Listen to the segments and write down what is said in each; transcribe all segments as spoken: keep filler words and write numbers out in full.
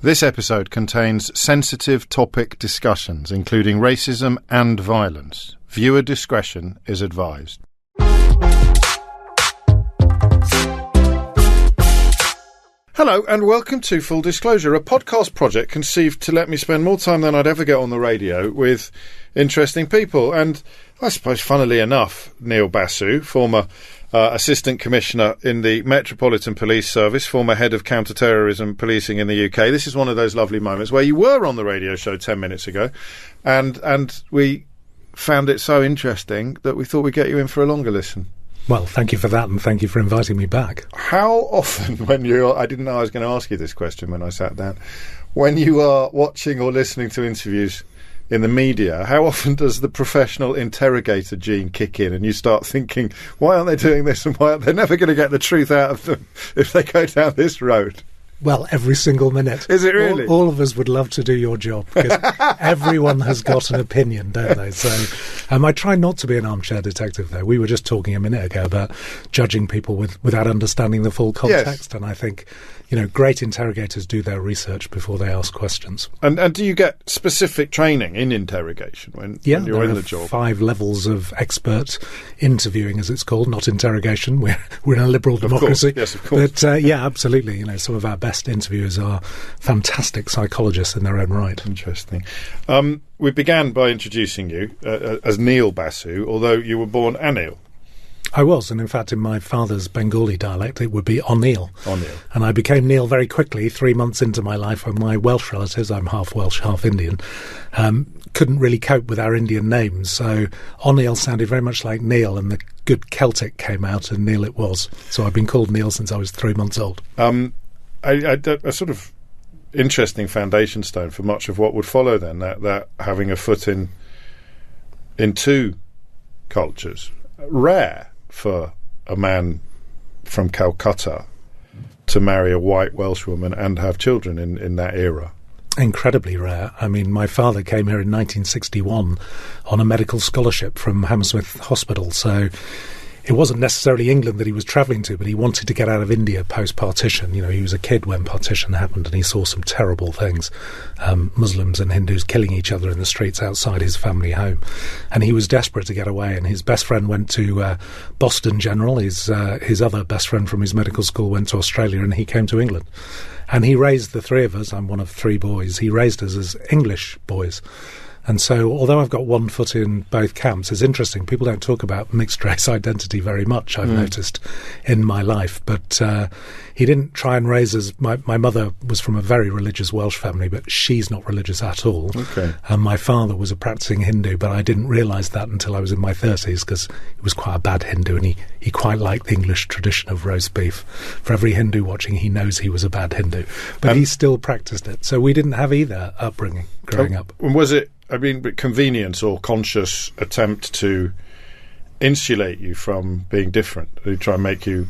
This episode contains sensitive topic discussions, including racism and violence. Viewer discretion is advised. Hello and welcome to Full Disclosure, a podcast project conceived to let me spend more time than I'd ever get on the radio with interesting people. And I suppose, funnily enough, Neil Basu, former uh, Assistant Commissioner in the Metropolitan Police Service, former Head of Counter-Terrorism Policing in the U K. This is one of those lovely moments where you were on the radio show ten minutes ago and, and we found it so interesting that we thought we'd get you in for a longer listen. Well, thank you for that, and thank you for inviting me back. How often, when you're... I didn't know I was going to ask you this question when I sat down. When you are watching or listening to interviews in the media, how often does the professional interrogator gene kick in and you start thinking, why aren't they doing this and why aren't they never going to get the truth out of them if they go down this road? Well, every single minute. Is it really? All, all of us would love to do your job because everyone has got an opinion, don't they? So um, I try not to be an armchair detective, though. We were just talking a minute ago about judging people with, without understanding the full context. Yes. And I think, you know, great interrogators do their research before they ask questions. And, and do you get specific training in interrogation when, yeah, when you're there in are the job? Five levels of expert interviewing, as it's called, not interrogation. We're, we're in a liberal democracy. Of course. Yes, of course. But, uh, yeah, absolutely. You know, some of our best interviewers are fantastic psychologists in their own right. Interesting. Um, we began by introducing you uh, as Neil Basu, although you were born Anil. I was, and in fact in my father's Bengali dialect it would be O'Neill. O'Neill. And I became Neil very quickly, three months into my life, when my Welsh relatives, I'm half Welsh, half Indian, um, couldn't really cope with our Indian names. So O'Neill sounded very much like Neil, and the good Celtic came out, and Neil it was. So I've been called Neil since I was three months old. Um, I, I, a sort of interesting foundation stone for much of what would follow then, that, that having a foot in in two cultures. Rare for a man from Calcutta to marry a white Welsh woman and have children in, in that era. Incredibly rare. I mean, my father came here in nineteen sixty-one on a medical scholarship from Hammersmith Hospital, so it wasn't necessarily England that he was travelling to, but he wanted to get out of India post-partition. You know, he was a kid when partition happened and he saw some terrible things, um, Muslims and Hindus killing each other in the streets outside his family home. And he was desperate to get away, and his best friend went to uh, Boston General. His, uh, his other best friend from his medical school went to Australia, and he came to England. And he raised the three of us. I'm one of three boys. He raised us as English boys. And so, although I've got one foot in both camps, it's interesting. People don't talk about mixed race identity very much, I've mm. noticed, in my life. But uh, he didn't try and raise us. My, my mother was from a very religious Welsh family, but she's not religious at all. Okay. And my father was a practicing Hindu, but I didn't realise that until I was in my thirties, because he was quite a bad Hindu, and he, he quite liked the English tradition of roast beef. For every Hindu watching, he knows he was a bad Hindu. But um, he still practiced it. So we didn't have either upbringing growing uh, up. Was it... I mean, but convenience or conscious attempt to insulate you from being different, to try and make you...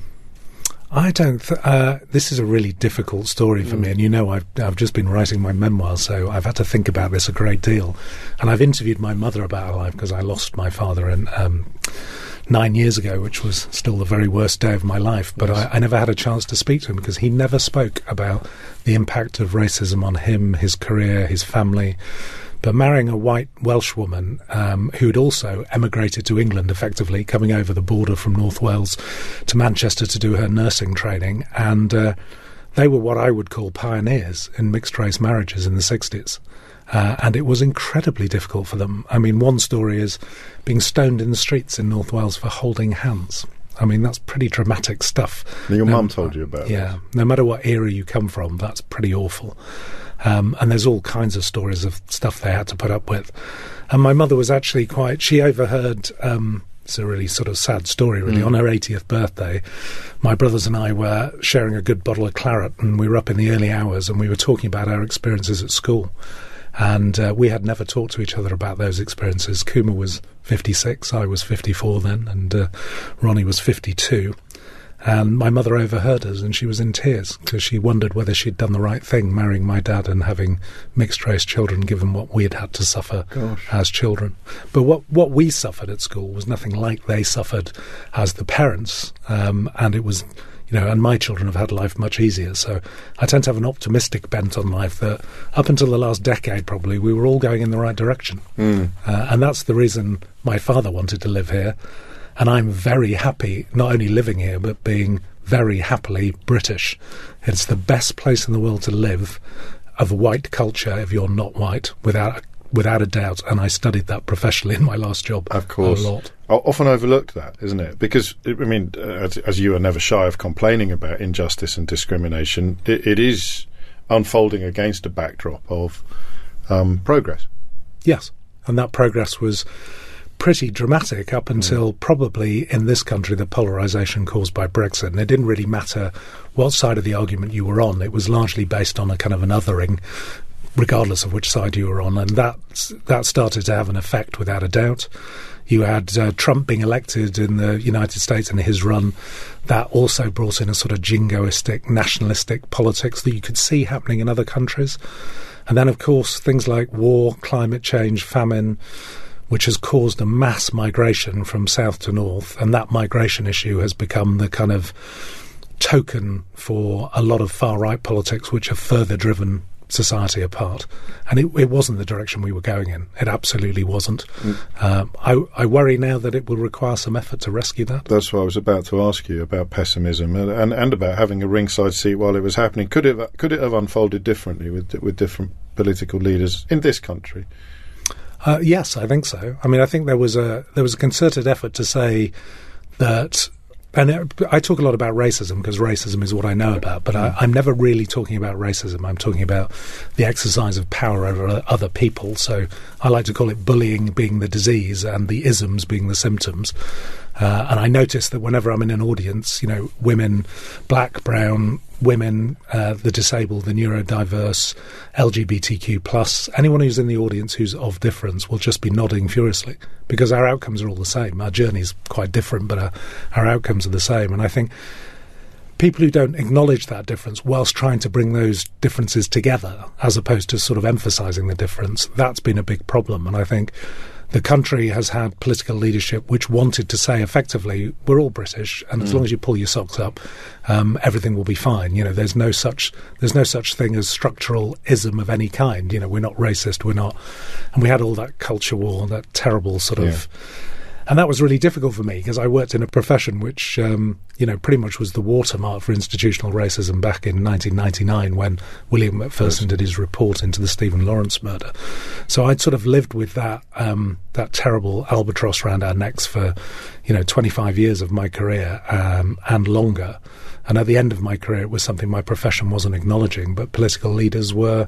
I don't... Th- uh, this is a really difficult story for mm. me, and you know I've, I've just been writing my memoir, so I've had to think about this a great deal. And I've interviewed my mother about her life, because I lost my father in, um, nine years ago, which was still the very worst day of my life. But yes. I, I never had a chance to speak to him, because he never spoke about the impact of racism on him, his career, his family. But marrying a white Welsh woman um, who'd also emigrated to England, effectively, coming over the border from North Wales to Manchester to do her nursing training, and uh, they were what I would call pioneers in mixed-race marriages in the sixties. Uh, and it was incredibly difficult for them. I mean, one story is being stoned in the streets in North Wales for holding hands. I mean, that's pretty dramatic stuff. Your no, mum told you about Yeah. This. No matter what era you come from, that's pretty awful. Um, and there's all kinds of stories of stuff they had to put up with. And my mother was actually quite... She overheard... Um, it's a really sort of sad story, really. Mm. On her eightieth birthday, my brothers and I were sharing a good bottle of claret, and we were up in the early hours, and we were talking about our experiences at school. And uh, we had never talked to each other about those experiences. Kuma was fifty-six, I was fifty-four then, and uh, Ronnie was fifty-two. And my mother overheard us, and she was in tears because she wondered whether she'd done the right thing marrying my dad and having mixed-race children, given what we had had to suffer Gosh. as children. But what, what we suffered at school was nothing like they suffered as the parents, um, and it was, you know, and my children have had life much easier. So I tend to have an optimistic bent on life that up until the last decade, probably, we were all going in the right direction. Mm. Uh, and that's the reason my father wanted to live here. And I'm very happy, not only living here, but being very happily British. It's the best place in the world to live of a white culture if you're not white, without without a doubt. And I studied that professionally in my last job. Of course. A lot. I often overlooked that, isn't it? Because, I mean, as, as you are never shy of complaining about injustice and discrimination, it, it is unfolding against a backdrop of um, progress. Yes, and that progress was pretty dramatic up until mm. probably in this country the polarisation caused by Brexit. And it didn't really matter what side of the argument you were on. It was largely based on a kind of an othering, regardless of which side you were on. And that, that started to have an effect without a doubt. You had uh, Trump being elected in the United States in his run. That also brought in a sort of jingoistic, nationalistic politics that you could see happening in other countries. And then, of course, things like war, climate change, famine, which has caused a mass migration from south to north. And that migration issue has become the kind of token for a lot of far-right politics which have further driven society apart. And it, it wasn't the direction we were going in. It absolutely wasn't. Mm. Uh, I, I worry now that it will require some effort to rescue that. That's what I was about to ask you about pessimism and, and, and about having a ringside seat while it was happening. Could it could it have unfolded differently with with different political leaders in this country? Uh, yes, I think so. I mean, I think there was a there was a concerted effort to say that, and it, I talk a lot about racism because racism is what I know about, but I, I'm never really talking about racism. I'm talking about the exercise of power over other people. So I like to call it bullying being the disease and the isms being the symptoms. Uh, and I notice that whenever I'm in an audience, you know, women, black, brown, women, uh, the disabled, the neurodiverse, L G B T Q plus, anyone who's in the audience who's of difference will just be nodding furiously because our outcomes are all the same. Our journey's quite different, but our, our outcomes are the same. And I think people who don't acknowledge that difference whilst trying to bring those differences together as opposed to sort of emphasising the difference, that's been a big problem. And I think the country has had political leadership which wanted to say effectively, we're all British, and as mm. long as you pull your socks up, um, everything will be fine. You know, there's no such there's no such thing as structural ism of any kind. You know, we're not racist, we're not, and we had all that culture war, that terrible sort yeah. of. And that was really difficult for me because I worked in a profession which, um, you know, pretty much was the watermark for institutional racism back in nineteen ninety-nine when William Macpherson did his report into the Stephen Lawrence murder. So I'd sort of lived with that um, that terrible albatross around our necks for, you know, twenty-five years of my career um, and longer. And at the end of my career, it was something my profession wasn't acknowledging, but political leaders were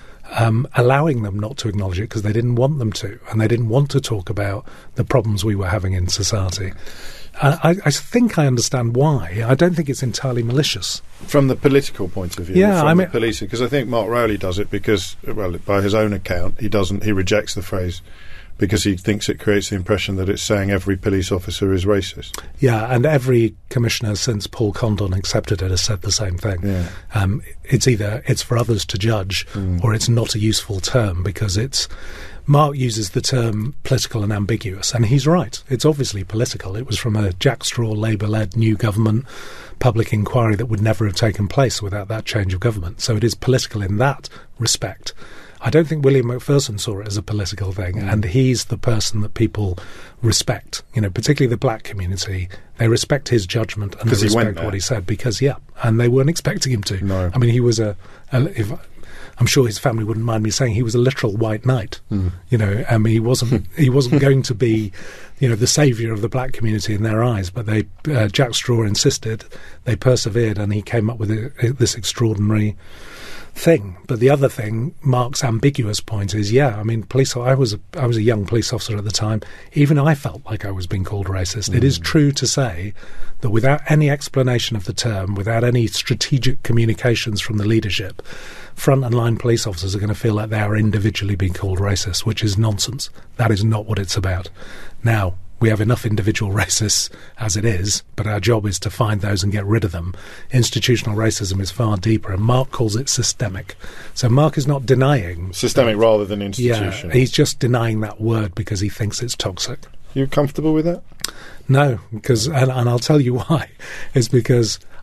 Um, allowing them not to acknowledge it because they didn't want them to, and they didn't want to talk about the problems we were having in society. Uh, I, I think I understand why. I don't think it's entirely malicious. From the political point of view, yeah, from I mean, the policing, because I think Mark Rowley does it because, well, by his own account, he doesn't. He rejects the phrase because he thinks it creates the impression that it's saying every police officer is racist. Yeah, and every commissioner since Paul Condon accepted it has said the same thing. Yeah. Um, it's either it's for others to judge mm. or it's not a useful term because it's... Mark uses the term political and ambiguous, and he's right. It's obviously political. It was from a Jack Straw Labour-led new government public inquiry that would never have taken place without that change of government. So it is political in that respect. I don't think William Macpherson saw it as a political thing, mm. and he's the person that people respect, you know, particularly the black community. They respect his judgment and they respect what he said because, yeah, and they weren't expecting him to. No. I mean, he was a, a if, I'm sure his family wouldn't mind me saying he was a literal white knight. Mm. You know, I mean, he wasn't he wasn't going to be, you know, the saviour of the black community in their eyes. But they, uh, Jack Straw insisted, they persevered, and he came up with a, a, this extraordinary thing. But the other thing, Mark's ambiguous point is, yeah, I mean, police. I was a, I was a young police officer at the time. Even I felt like I was being called racist. Mm. It is true to say that without any explanation of the term, without any strategic communications from the leadership, front and line police officers are going to feel like they are individually being called racist, which is nonsense. That is not what it's about. Now, we have enough individual racists as it is, but our job is to find those and get rid of them. Institutional racism is far deeper, and Mark calls it systemic. So Mark is not denying... Systemic that, rather than institutional. Yeah, he's just denying that word because he thinks it's toxic. You comfortable with that? No, because, and, and I'll tell you why. It's because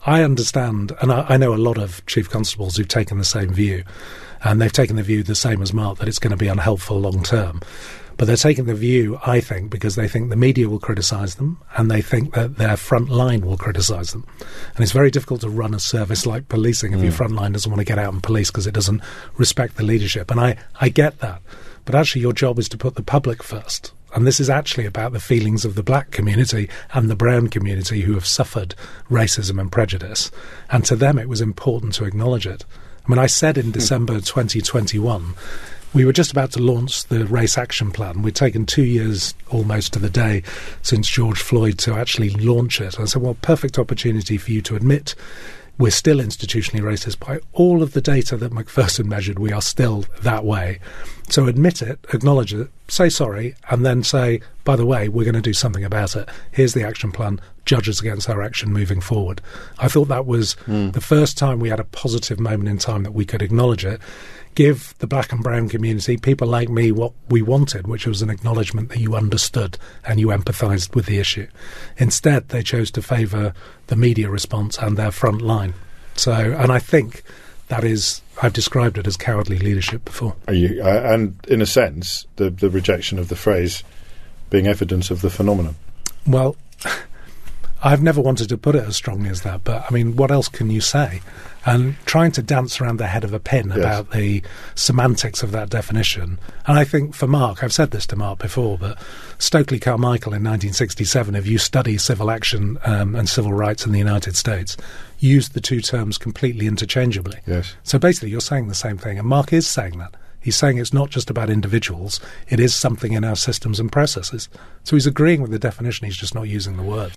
I understand, and I, I know a lot of chief constables who've taken the same view, and they've taken the view the same as Mark, that it's going to be unhelpful long term. But they're taking the view, I think, because they think the media will criticise them, and they think that their front line will criticise them. And it's very difficult to run a service like policing if mm. your front line doesn't want to get out and police because it doesn't respect the leadership. And I, I get that. But actually your job is to put the public first. And this is actually about the feelings of the black community and the brown community who have suffered racism and prejudice. And to them it was important to acknowledge it. I mean, I said in December mm. twenty twenty-one... we were just about to launch the Race Action Plan. We'd taken two years almost to the day since George Floyd to actually launch it. I said, well, perfect opportunity for you to admit we're still institutionally racist. By all of the data that Macpherson measured, we are still that way. So admit it, acknowledge it, say sorry, and then say, by the way, we're going to do something about it. Here's the action plan. Judge us against our action moving forward. I thought that was mm. the first time we had a positive moment in time that we could acknowledge it. Give the black and brown community, people like me, what we wanted, which was an acknowledgement that you understood and you empathised with the issue. Instead, they chose to favour the media response and their front line. So, and I think that is, I've described it as cowardly leadership before. Are you, uh, and in a sense, the, the rejection of the phrase being evidence of the phenomenon. Well, I've never wanted to put it as strongly as that, but I mean, what else can you say? And trying to dance around the head of a pin yes. about the semantics of that definition. And I think for Mark, I've said this to Mark before, but Stokely Carmichael in nineteen sixty-seven, if you study civil action um, and civil rights in the United States, used the two terms completely interchangeably. Yes. So basically you're saying the same thing, and Mark is saying that. He's saying it's not just about individuals, it is something in our systems and processes. So he's agreeing with the definition, he's just not using the word.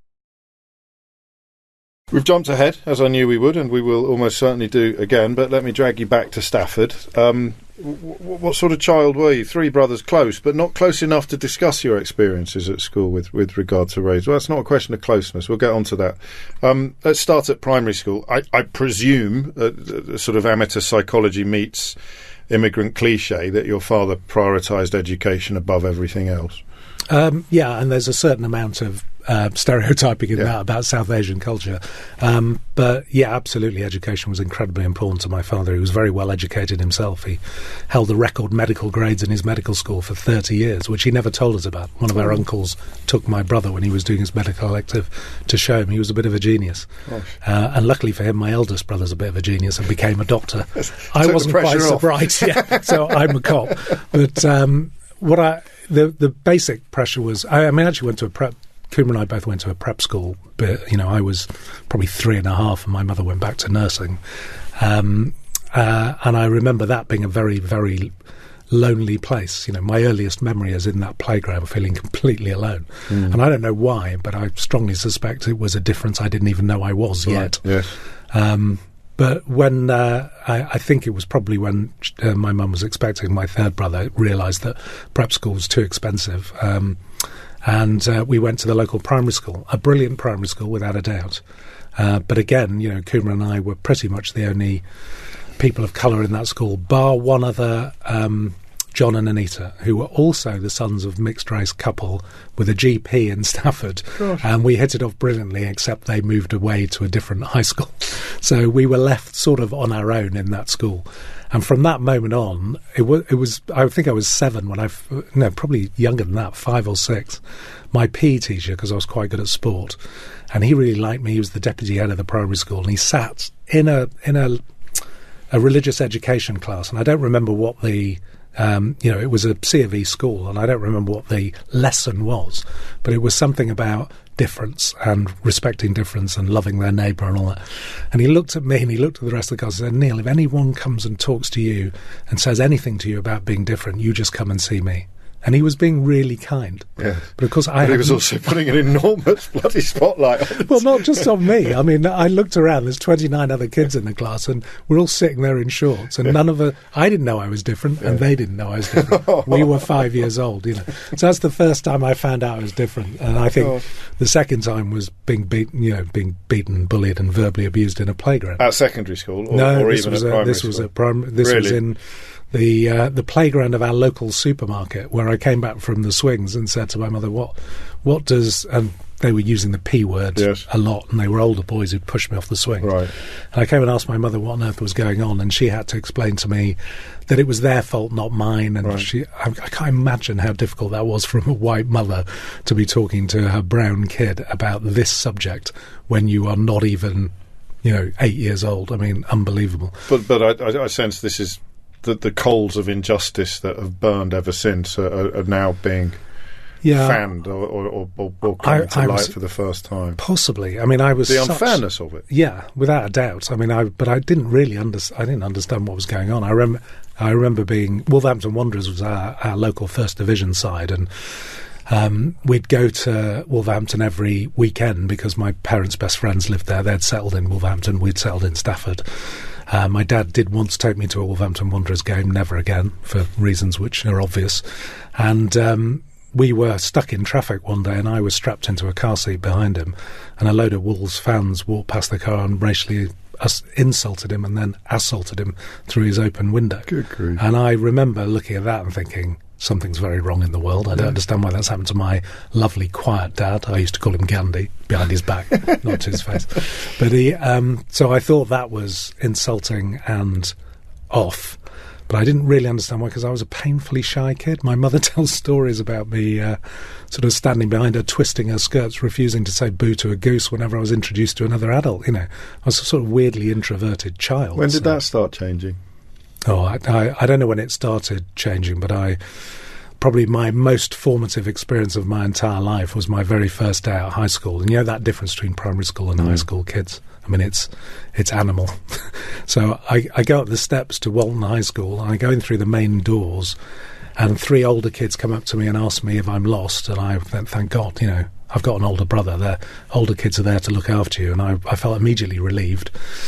We've jumped ahead, as I knew we would, and we will almost certainly do again, but let me drag you back to Stafford. Um, w- w- what sort of child were you? Three brothers, close, but not close enough to discuss your experiences at school with, with regard to race. Well, that's not a question of closeness. We'll get on to that. Um, let's start at primary school. I, I presume, uh, the sort of amateur psychology meets immigrant cliche, that your father prioritised education above everything else. Um, yeah, and there's a certain amount of uh, stereotyping in yeah. that about South Asian culture. Um, but yeah, absolutely, education was incredibly important to my father. He was very well educated himself. He held the record medical grades in his medical school for thirty years, which he never told us about. One of our uncles took my brother when he was doing his medical elective to show him he was a bit of a genius. Uh, and luckily for him, my eldest brother's a bit of a genius and became a doctor. I wasn't quite so bright, yeah, so I'm a cop. But um, what I... The the basic pressure was, I, I mean, I actually went to a prep, Coomer and I both went to a prep school, but, you know, I was probably three and a half and my mother went back to nursing. Um, uh, and I remember that being a very, very lonely place. You know, my earliest memory is in that playground feeling completely alone. Mm. And I don't know why, but I strongly suspect it was a difference I didn't even know I was right. yet. Yes. Um, But when, uh, I, I think it was probably when uh, my mum was expecting my third brother, realised that prep school was too expensive. Um, and uh, we went to the local primary school, a brilliant primary school without a doubt. Uh, but again, you know, Coomer and I were pretty much the only people of colour in that school, bar one other, um, John and Anita, who were also the sons of mixed-race couple with a G P in Stafford. Gosh. And we hit it off brilliantly, except they moved away to a different high school. So we were left sort of on our own in that school. And from that moment on, it was, it was I think I was seven when I, no, probably younger than that, five or six. My P E teacher, because I was quite good at sport, and he really liked me. He was the deputy head of the primary school, and he sat in a in a, a religious education class, and I don't remember what the... Um, you know, it was a C of E school, and I don't remember what the lesson was, but it was something about difference and respecting difference and loving their neighbour and all that. And he looked at me and he looked at the rest of the class and said, Neil, if anyone comes and talks to you and says anything to you about being different, you just come and see me. And he was being really kind. Yeah. But of course I But he was also putting an enormous bloody spotlight on it. Well, not just on me. I mean, I looked around, there's twenty-nine other kids in the class, and we're all sitting there in shorts, and yeah. none of us... I didn't know I was different, yeah. and they didn't know I was different. We were five years old, you know. So that's the first time I found out I was different. And I think oh. the second time was being beaten, you know, being beaten, bullied, and verbally abused in a playground. At secondary school? Or, no, or this even was at a, primary this school? was at prim- This really? was in... the uh, the playground of our local supermarket, where I came back from the swings and said to my mother, what what does, and they were using the P word yes. a lot, and they were older boys who pushed me off the swing. Right. And I came and asked my mother what on earth was going on, and she had to explain to me that it was their fault, not mine. And right. she, I, I can't imagine how difficult that was from a white mother to be talking to her brown kid about this subject when you are not even, you know, eight years old. I mean, unbelievable. But but I, I, I sense this is the, the coals of injustice that have burned ever since are, are now being yeah, fanned or, or, or, or coming I, to I light was, for the first time. Possibly. I mean, I was the such, unfairness of it. Yeah, without a doubt. I mean, I but I didn't really under, I didn't understand what was going on. I remember I remember being Wolverhampton Wanderers was our, our local First Division side, and um, we'd go to Wolverhampton every weekend because my parents' best friends lived there. They'd settled in Wolverhampton. We'd settled in Stafford. Uh, my dad did want to take me to a Wolverhampton Wanderers game, never again, for reasons which are obvious. And um, we were stuck in traffic one day, and I was strapped into a car seat behind him, and a load of Wolves fans walked past the car and racially us- insulted him and then assaulted him through his open window. Good grief. And I remember looking at that and thinking, something's very wrong in the world. I don't yeah. understand why that's happened to my lovely, quiet dad. I used to call him Gandhi, behind his back, not to his face. But he, um, so I thought that was insulting and off. But I didn't really understand why, because I was a painfully shy kid. My mother tells stories about me uh, sort of standing behind her, twisting her skirts, refusing to say boo to a goose whenever I was introduced to another adult. You know, I was a sort of weirdly introverted child. When did so. that start changing? Oh, I, I, I don't know when it started changing, but I probably my most formative experience of my entire life was my very first day out of high school. And you know that difference between primary school and mm. high school kids? I mean, it's it's animal. So I, I go up the steps to Walton High School, and I go in through the main doors, and three older kids come up to me and ask me if I'm lost, and I thank God, you know, I've got an older brother. Their older kids are there to look after you, and I, I felt immediately relieved.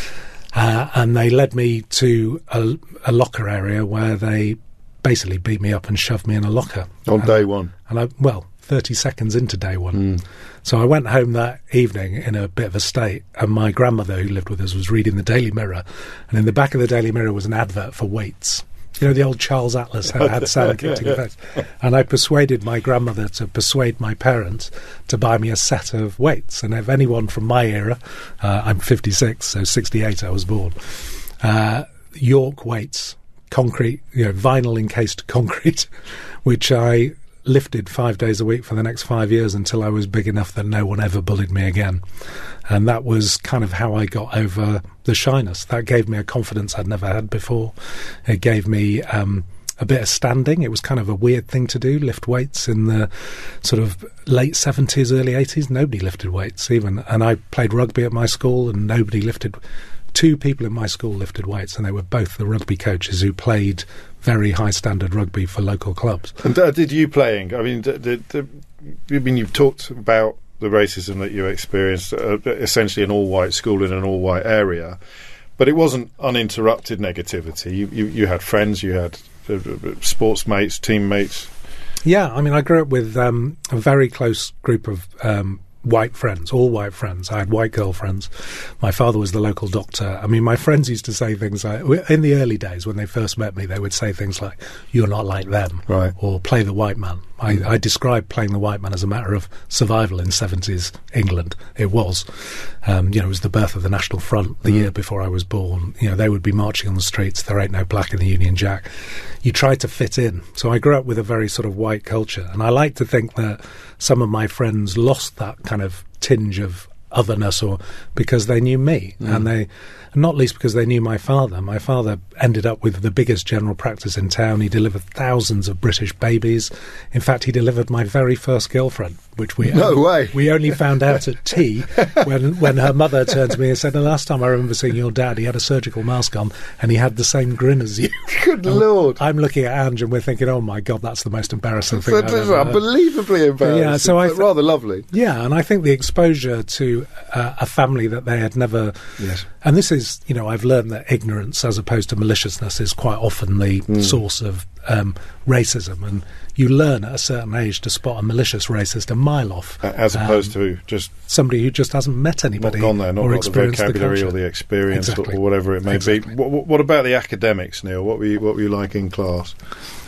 Uh, and they led me to a, a locker area where they basically beat me up and shoved me in a locker. On and, day one? And I, well, thirty seconds into day one. Mm. So I went home that evening in a bit of a state, and my grandmother, who lived with us, was reading the Daily Mirror, and in the back of the Daily Mirror was an advert for weights. You know, the old Charles Atlas had, had sound kicked in the face. And I persuaded my grandmother to persuade my parents to buy me a set of weights. And if anyone from my era, uh, I'm fifty-six, so sixty-eight I was born, uh, York weights, concrete, you know, vinyl encased concrete, which I lifted five days a week for the next five years until I was big enough that no one ever bullied me again. And that was kind of how I got over the shyness. That gave me a confidence I'd never had before. It gave me um, a bit of standing. It was kind of a weird thing to do, lift weights in the sort of late seventies, early eighties. Nobody lifted weights even. And I played rugby at my school, and nobody lifted. Two people in my school lifted weights, and they were both the rugby coaches who played very high standard rugby for local clubs. And uh, did you playing? I mean, did, did, did, I mean, you've talked about the racism that you experienced, uh, essentially an all-white school in an all-white area, but it wasn't uninterrupted negativity. You, you, you had friends, you had uh, sports mates, teammates. Yeah, I mean, I grew up with um, a very close group of um, white friends, all white friends. I had white girlfriends. My father was the local doctor. I mean, my friends used to say things like, in the early days when they first met me, they would say things like, "You're not like them," right, or "Play the white man." I, I described playing the white man as a matter of survival in seventies England. It was. Um, you know, it was the birth of the National Front the mm. year before I was born. You know, they would be marching on the streets. There ain't no black in the Union Jack. You tried to fit in. So I grew up with a very sort of white culture. And I like to think that some of my friends lost that kind of tinge of otherness, or because they knew me, mm. and they, not least because they knew my father. My father ended up with the biggest general practice in town. He delivered thousands of British babies. In fact, he delivered my very first girlfriend, which we no only, way we only found out at tea when when her mother turned to me and said, "The last time I remember seeing your dad, he had a surgical mask on and he had the same grin as you." Good and Lord! I'm looking at Ange and we're thinking, "Oh my God, that's the most embarrassing thing." That is unbelievably embarrassing. Yeah, so I th- rather lovely. Yeah, and I think the exposure to uh, a family that they had never. Yes. And this is, you know, I've learned that ignorance as opposed to maliciousness is quite often the mm. source of um, racism, and you learn at a certain age to spot a malicious racist a mile off, as opposed um, to just somebody who just hasn't met anybody, not gone there, not or got the vocabulary the or the experience, exactly. or, or whatever it may exactly. be. What, what about the academics, Neil? What were you, what were you like in class?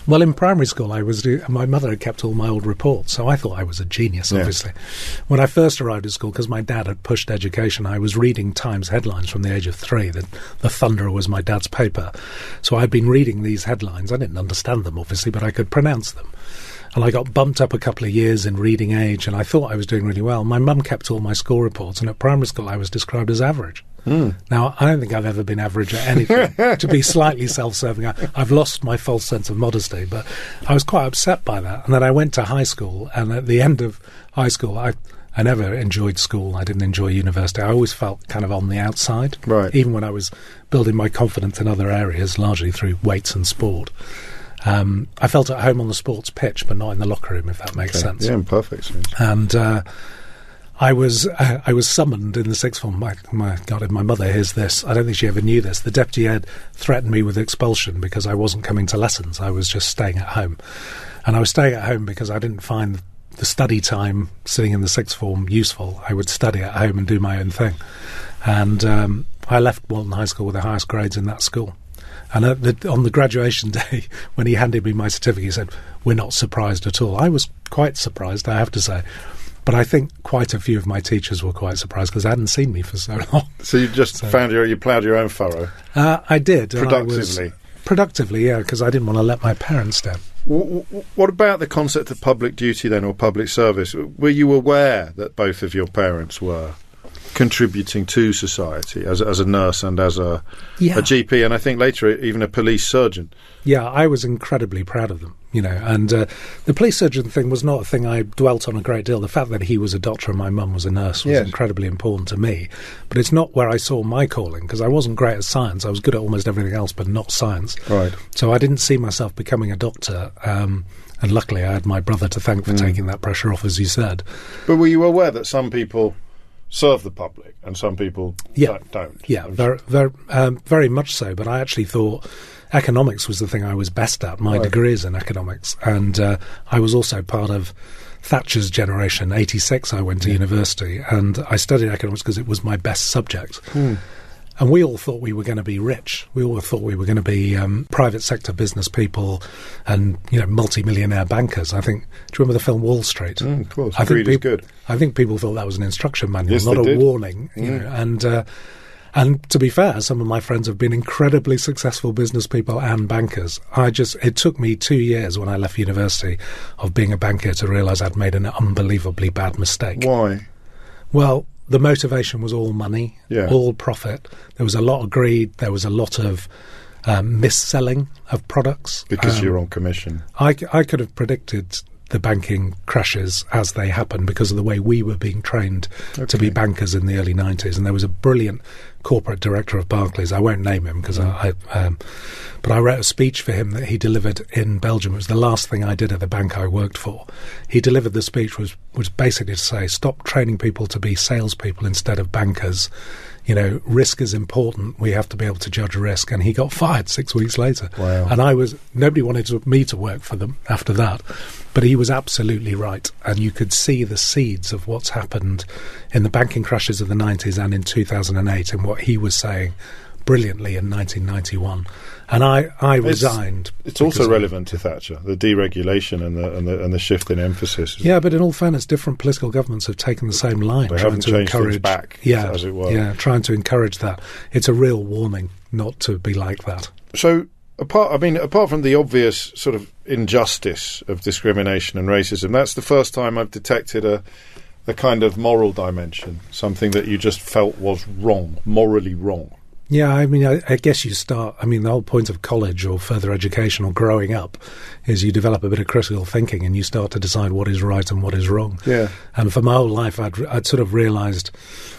Well, in primary school, I was do- my mother had kept all my old reports, so I thought I was a genius, Yeah. obviously. When I first arrived at school, because my dad had pushed education, I was reading Times headlines from the age of three. The, the Thunderer was my dad's paper. So I'd been reading these headlines. I didn't understand them, obviously, but I could pronounce them. And I got bumped up a couple of years in reading age, and I thought I was doing really well. My mum kept all my school reports, and at primary school I was described as average. Mm. Now, I don't think I've ever been average at anything. To be slightly self-serving, I, I've lost my false sense of modesty, but I was quite upset by that. And then I went to high school, and at the end of high school, I, I never enjoyed school. I didn't enjoy university. I always felt kind of on the outside, right. Even when I was building my confidence in other areas, largely through weights and sport. Um, I felt at home on the sports pitch, but not in the locker room, if that makes okay. sense. Yeah, in perfect sense. And uh, I was uh, I was summoned in the sixth form. My, my God, if my mother hears this, I don't think she ever knew this. The deputy head threatened me with expulsion because I wasn't coming to lessons. I was just staying at home. And I was staying at home because I didn't find the study time sitting in the sixth form useful. I would study at home and do my own thing. And um, I left Walton High School with the highest grades in that school. And at the, on the graduation day, when he handed me my certificate, he said, "We're not surprised at all." I was quite surprised, I have to say. But I think quite a few of my teachers were quite surprised because they hadn't seen me for so long. So you just so, found your, you ploughed your own furrow? Uh, I did. Productively? I was, productively, yeah, because I didn't want to let my parents down. W- w- what about the concept of public duty then, or public service? Were you aware that both of your parents were contributing to society as, as a nurse and as a, yeah. a G P, and I think later even a police surgeon? Yeah, I was incredibly proud of them, you know, and uh, the police surgeon thing was not a thing I dwelt on a great deal. The fact that he was a doctor and my mum was a nurse was yes. incredibly important to me, but it's not where I saw my calling, because I wasn't great at science. I was good at almost everything else, but not science. Right. So I didn't see myself becoming a doctor, um, and luckily I had my brother to thank for mm. taking that pressure off, as you said. But were you aware that some people serve the public and some people yeah. don't? Yeah, very, very, um, very much so. But I actually thought economics was the thing I was best at. My right. degree is in economics. And uh, I was also part of Thatcher's generation. eighty-six I went to yeah. university, and I studied economics because it was my best subject. Hmm. And we all thought we were going to be rich. We all thought we were going to be um, private sector business people and, you know, multi-millionaire bankers. I think, do you remember the film Wall Street? Mm, of course, I think Greed is people, good. I think people thought that was an instruction manual, yes, not a did. warning. You mm. know, and uh, and to be fair, some of my friends have been incredibly successful business people and bankers. I just, it took me two years when I left university of being a banker to realise I'd made an unbelievably bad mistake. Why? Well, the motivation was all money, yeah. all profit. There was a lot of greed. There was a lot of um, mis-selling of products. Because um, you're on commission. I, I could have predicted the banking crashes as they happened because of the way we were being trained okay. to be bankers in the early nineties. And there was a brilliant corporate director of Barclays. I won't name him because mm. I, I um, but I wrote a speech for him that he delivered in Belgium. It was the last thing I did at the bank I worked for. He delivered the speech was was basically to say, stop training people to be salespeople instead of bankers. You know, risk is important. We have to be able to judge risk. And he got fired six weeks later. Wow. And I was, nobody wanted to, me to work for them after that. But he was absolutely right. And you could see the seeds of what's happened in the banking crashes of the nineties and in two thousand eight and what he was saying brilliantly in nineteen ninety-one. And I, I resigned. It's, it's also relevant to Thatcher, the deregulation and the, and the and the shift in emphasis. Yeah, but in all fairness, different political governments have taken the same line. They trying haven't to changed encourage, things back, yeah, as it were. Yeah, trying to encourage that. It's a real warning not to be like that. So, apart, I mean, apart from the obvious sort of injustice of discrimination and racism, that's the first time I've detected a, a kind of moral dimension, something that you just felt was wrong, morally wrong. Yeah, I mean, I, I guess you start, I mean, the whole point of college or further education or growing up is you develop a bit of critical thinking and you start to decide what is right and what is wrong. Yeah. And for my whole life, I'd, I'd sort of realised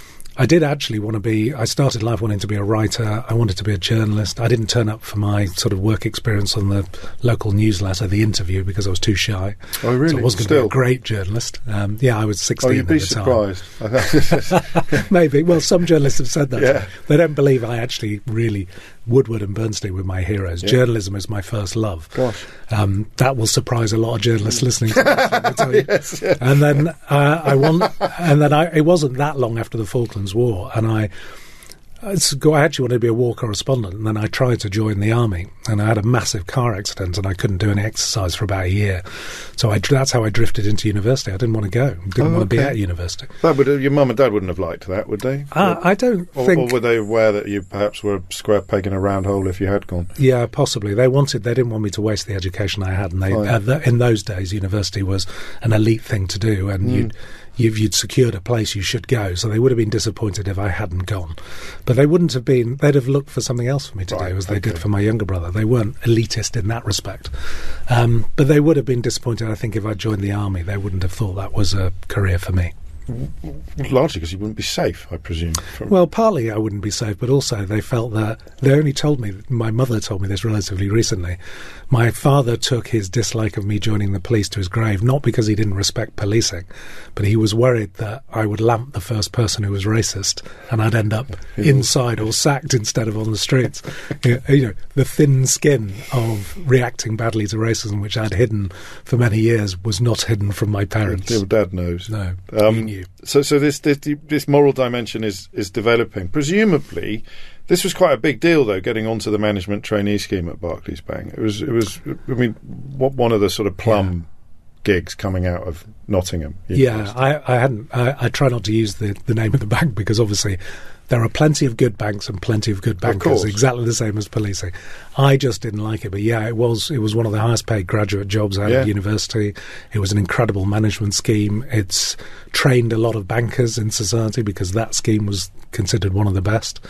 I did actually want to be, I started life wanting to be a writer. I wanted to be a journalist. I didn't turn up for my sort of work experience on the local newsletter, The Interview, because I was too shy. Oh, really? So I wasn't going to be a great journalist. Um, yeah, I was sixteen oh, you'd be at the surprised. time. Maybe. Well, some journalists have said that. Yeah. They don't believe I actually really, Woodward and Bernstein were my heroes. Yeah. Journalism is my first love. Gosh. Um, that will surprise a lot of journalists listening to this, let me tell you. Yes, yeah. And then uh, I want, and then I, it wasn't that long after the Falklands War, and I So I actually wanted to be a war correspondent, and then I tried to join the army, and I had a massive car accident, and I couldn't do any exercise for about a year. So I, that's how I drifted into university. I didn't want to go. Didn't oh, want okay. to be at university. But would, uh, your mum and dad wouldn't have liked that, would they? Uh, I don't or, think... Or were they aware that you perhaps were a square peg in a round hole if you had gone? Yeah, possibly. They wanted... They didn't want me to waste the education I had, and they, oh, yeah. uh, the, in those days, university was an elite thing to do, and mm. you'd... You've, you'd secured a place you should go, so they would have been disappointed if I hadn't gone. But they wouldn't have been, they'd have looked for something else for me to right, do, as they okay. did for my younger brother. They weren't elitist in that respect. Um, but they would have been disappointed, I think, if I joined the army. They wouldn't have thought that was a career for me. Largely because you wouldn't be safe, I presume. From well, partly I wouldn't be safe, but also they felt that they only told me, my mother told me this relatively recently, my father took his dislike of me joining the police to his grave, not because he didn't respect policing, but he was worried that I would lamp the first person who was racist and I'd end up inside or sacked instead of on the streets. you, know, you know, the thin skin of reacting badly to racism, which I'd hidden for many years, was not hidden from my parents. Your dad knows. No, um, he knew. So, so this, this this moral dimension is is developing. Presumably, this was quite a big deal, though, getting onto the management trainee scheme at Barclays Bank. It was, it was. I mean, what one of the sort of plum yeah. gigs coming out of Nottingham. Yeah, I, I hadn't. I, I try not to use the the name of the bank because obviously there are plenty of good banks and plenty of good bankers, of exactly the same as policing. I just didn't like it, but yeah, it was it was one of the highest paid graduate jobs out yeah. of university. It was an incredible management scheme. It's trained a lot of bankers in society because that scheme was considered one of the best.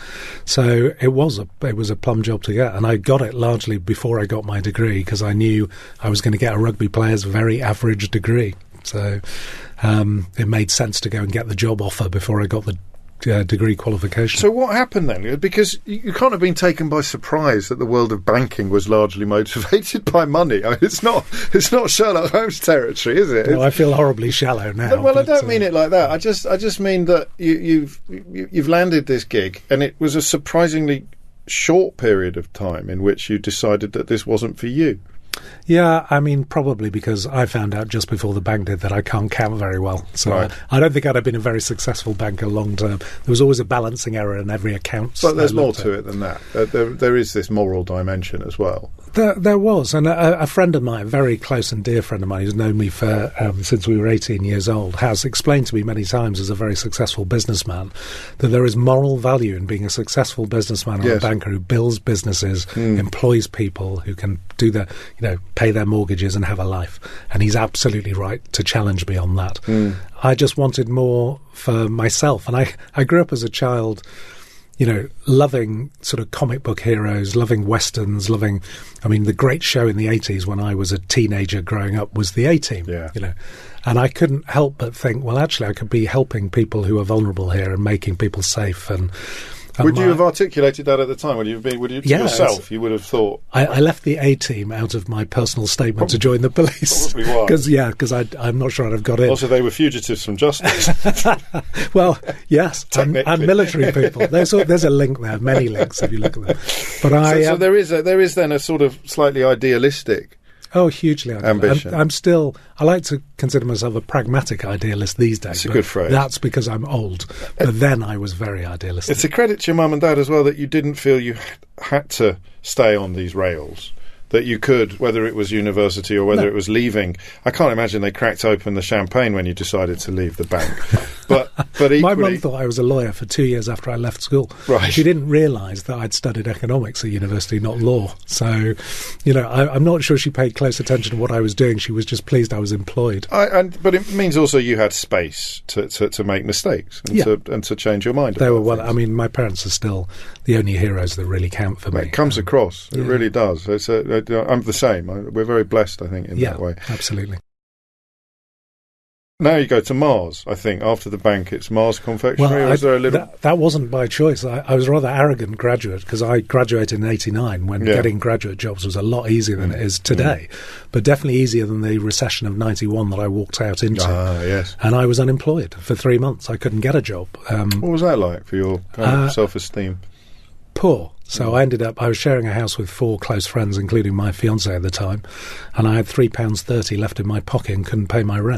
So it was a it was a plum job to get, and I got it largely before I got my degree because I knew I was going to get a rugby player's very average degree. So um, it made sense to go and get the job offer before I got the Uh, degree qualification. So what happened then? Because you, you can't have been taken by surprise that the world of banking was largely motivated by money. I mean, it's not it's not Sherlock Holmes territory, is it? No, I feel horribly shallow now. No, well, but, I don't uh, mean it like that. I just I just mean that you, you've you, you've landed this gig, and it was a surprisingly short period of time in which you decided that this wasn't for you. Yeah, I mean, probably because I found out just before the bank did that I can't count very well. So right. I, I don't think I'd have been a very successful banker long term. There was always a balancing error in every account. But there's more to it than that. Uh, there, there is this moral dimension as well. There, there was, and a, a friend of mine, a very close and dear friend of mine, who's known me for um, since we were eighteen years old, has explained to me many times as a very successful businessman that there is moral value in being a successful businessman or yes. a banker who builds businesses, mm. employs people who can do the, you know, pay their mortgages and have a life. And he's absolutely right to challenge me on that. Mm. I just wanted more for myself, and I, I grew up as a child, you know, loving sort of comic book heroes, loving westerns, loving, I mean, the great show in the eighties when I was a teenager growing up was the A-Team, yeah. you know. And I couldn't help but think, well, actually, I could be helping people who are vulnerable here and making people safe. And, and would my, you have articulated that at the time? Would you have been, would you, to yeah, yourself, you would have thought... I, I left the A-Team out of my personal statement probably, to join the police. Probably why. Cause, yeah, because I'm not sure I'd have got in. Also, they were fugitives from justice. Well, yes, and, and military people. There's a, there's a link there, many links if you look at them. But I, so, so um, there is a, there is then a sort of slightly idealistic... Oh, hugely ambition. I'm, I'm still. I like to consider myself a pragmatic idealist these days. That's a good phrase. That's because I'm old. But then I was very idealistic. It's a credit to your mum and dad as well that you didn't feel you had to stay on these rails. That you could, whether it was university or whether no. it was leaving. I can't imagine they cracked open the champagne when you decided to leave the bank. But but equally, my mum thought I was a lawyer for two years after I left school. Right. She didn't realise that I'd studied economics at university, not law. So, you know, I, I'm not sure she paid close attention to what I was doing. She was just pleased I was employed. I, and but it means also you had space to, to, to make mistakes and, yeah. to, and to change your mind. They about were well. things. I mean, my parents are still the only heroes that really count for me. It comes um, across. It yeah. really does. It's a, I'm the same. I, we're very blessed, I think, in yeah, that way. Absolutely. Now you go to Mars, I think. After the bank, it's Mars Confectionery, well, or is I, there a little... That, that wasn't by choice. I, I was a rather arrogant graduate because I graduated in eighty-nine when yeah. getting graduate jobs was a lot easier than mm. it is today, mm. but definitely easier than the recession of ninety-one that I walked out into. Ah, yes. And I was unemployed for three months. I couldn't get a job. Um, what was that like for your kind of uh, self-esteem? Poor. So mm. I ended up, I was sharing a house with four close friends, including my fiancée at the time, and I had three pounds thirty left in my pocket and couldn't pay my rent.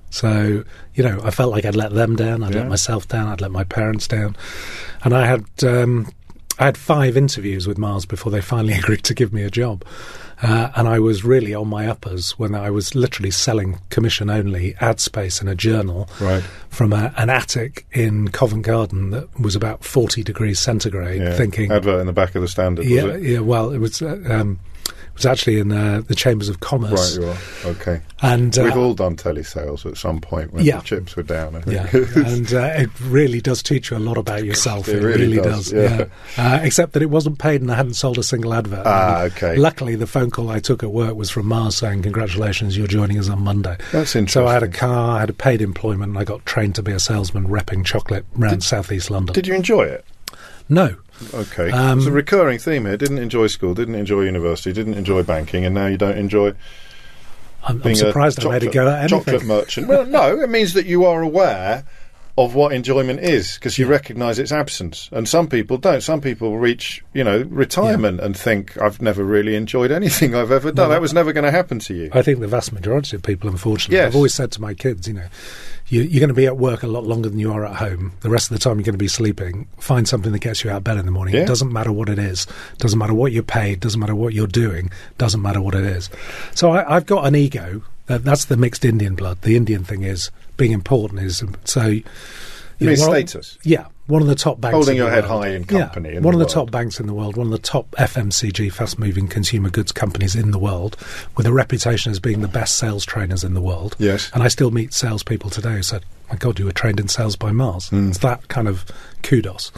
So, you know, I felt like I'd let them down, I'd Yeah. let myself down, I'd let my parents down. And I had um, I had five interviews with Mars before they finally agreed to give me a job. Uh, and I was really on my uppers when I was literally selling commission-only ad space in a journal Right. from a, an attic in Covent Garden that was about forty degrees centigrade, Yeah. thinking... Advert in the back of the Standard, was yeah, it? yeah, well, it was... Uh, um, it was actually in uh, the Chambers of Commerce. Right, you are. Okay. And uh, We've all done telesales at some point when Yeah. the chips were down, I think. yeah, and uh, it really does teach you a lot about yourself. It It, really really, does, does. yeah. yeah. Uh, except that it wasn't paid, and I hadn't sold a single advert. Ah, And okay. Luckily, the phone call I took at work was from Mars saying, "Congratulations, you're joining us on Monday." That's interesting. So I had a car, I had a paid employment, and I got trained to be a salesman repping chocolate around southeast London. Did you enjoy it? No. Okay. Um, It's a recurring theme here. Didn't enjoy school, didn't enjoy university, didn't enjoy banking, and now you don't enjoy I'm, I'm being surprised a I made chocolate, a go at anything. chocolate merchant. Well, no, it means that you are aware of what enjoyment is because you recognise its absence. And some people don't. Some people reach, you know, retirement and think, I've never really enjoyed anything I've ever done. No, that was never going to happen to you. I think the vast majority of people, unfortunately, Yes. I've always said to my kids, you know, you, you're going to be at work a lot longer than you are at home. The rest of the time you're going to be sleeping. Find something that gets you out of bed in the morning. Yeah. It doesn't matter what it is. Doesn't matter what you're paid. Doesn't matter what you're doing. Doesn't matter what it is. So I, I've got an ego. Uh, that's the mixed Indian blood. The Indian thing is being important is so... You mean one of- status? Yeah, one of the top banks. Holding in your the head world. high in Yeah, company in one the of the world. top banks in the world, one of the top F M C G, fast-moving consumer goods companies in the world, with a reputation as being the best sales trainers in the world. Yes. And I still meet salespeople today who said, "My God, you were trained in sales by Mars." Mm. It's that kind of kudos.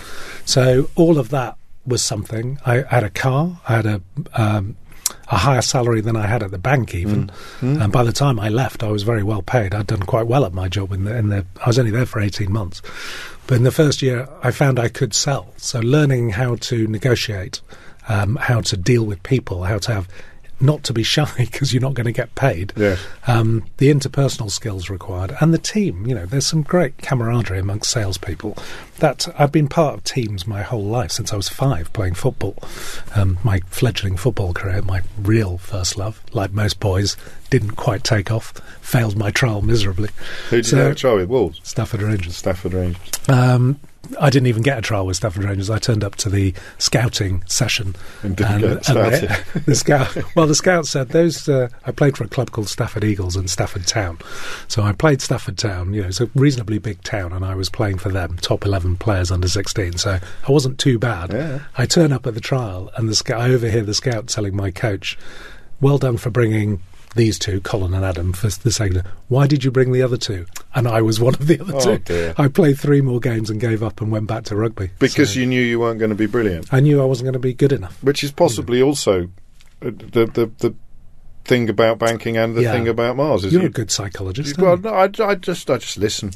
So all of that was something. I had a car. I had a. Um, a higher salary than I had at the bank even. Mm. Mm. And by the time I left, I was very well paid. I'd done quite well at my job. In the, in the, I was only there for eighteen months. But in the first year, I found I could sell. So learning how to negotiate, um, how to deal with people, how to have... not to be shy because you're not going to get paid. Yes. Um, the interpersonal skills required and the team. You know, there's some great camaraderie amongst salespeople. That I've been part of teams my whole life since I was five, playing football. Um, my fledgling football career, my real first love, like most boys, didn't quite take off. Failed my trial miserably. Who did So- you have a trial with? Wolves? Stafford Rangers. Stafford Rangers. Um, I didn't even get a trial with Stafford Rangers. I turned up to the scouting session. And didn't get scouted. the, the scout, well, the scout said those. Uh, I played for a club called Stafford Eagles in Stafford Town, so I played Stafford Town. You know, it's a reasonably big town, and I was playing for them, top eleven players under sixteen. So I wasn't too bad. Yeah. I turn up at the trial, and the scout. I overhear the scout telling my coach, "Well done for bringing." These two, Colin and Adam, for the second. Why did you bring the other two? And I was one of the other Oh, two. dear. I played three more games and gave up and went back to rugby. Because So you knew you weren't going to be brilliant. I knew I wasn't going to be good enough. Which is possibly also uh, the, the the thing about banking and the Yeah. thing about Mars. Is You're you, a good psychologist. well, aren't you? no, I, I just I just listen.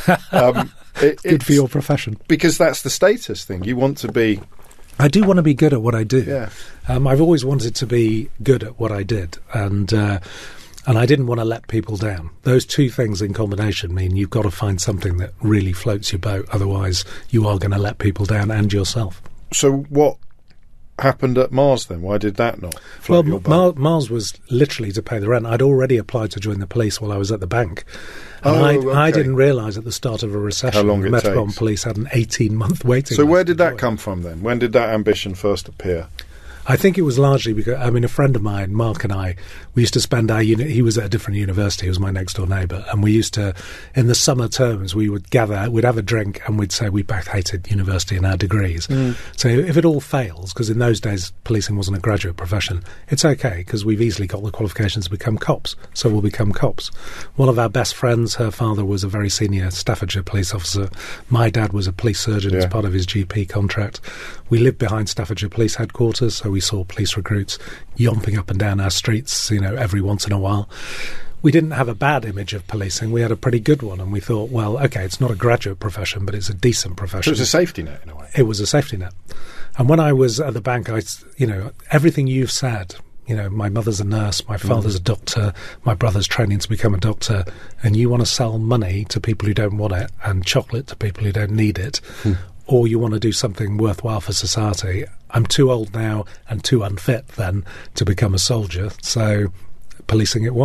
Um, it, Good for it's- your profession. because that's the status thing. You want to be. I do want to be good at what I do. Yeah. Um, I've always wanted to be good at what I did, and uh, and I didn't want to let people down. Those two things in combination mean you've got to find something that really floats your boat. Otherwise, you are going to let people down and yourself. So what happened at Mars then? Why did that not Well, float your boat? Mar- Mars was literally to pay the rent. I'd already applied to join the police while I was at the bank. And Oh, I, I okay. didn't realise at the start of a recession How long the it Metropolitan takes. Police had an eighteen-month waiting So list where to did that join. come from then? When did that ambition first appear? I think it was largely because, I mean, a friend of mine, Mark and I, we used to spend our uni- he was at a different university, he was my next door neighbour, and we used to, in the summer terms, we would gather, we'd have a drink, and we'd say we both hated university and our degrees. Mm. So if it all fails, because in those days policing wasn't a graduate profession, it's okay, because we've easily got the qualifications to become cops, so we'll become cops. One of our best friends, her father was a very senior Staffordshire police officer. My dad was a police surgeon as Yeah. part of his G P contract. We lived behind Staffordshire Police Headquarters, so we saw police recruits yomping up and down our streets, you know, every once in a while. We didn't have a bad image of policing. We had a pretty good one, and we thought, well, okay, it's not a graduate profession, but it's a decent So profession. it's a safety net in a way. It was a safety net. And when I was at the bank, I, s- you know, everything you've said, you know, my mother's a nurse, my father's a doctor, my brother's training to become a doctor, and you want to sell money to people who don't want it and chocolate to people who don't need it, or you want to do something worthwhile for society. I'm too old now and too unfit then to become a soldier, so policing it was.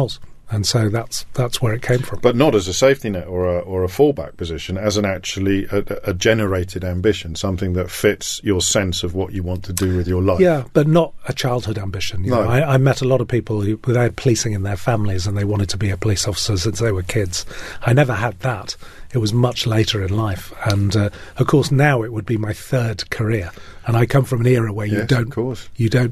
And so that's that's where it came from. But not as a safety net or a, or a fallback position, as an actually a, a generated ambition, something that fits your sense of what you want to do with your life. Yeah, but not a childhood ambition. You No. know, I, I met a lot of people who, who had policing in their families and they wanted to be a police officer since they were kids. I never had that. It was much later in life. And, uh, of course, now it would be my third career. And I come from an era where you Yes, don't... of course. You don't...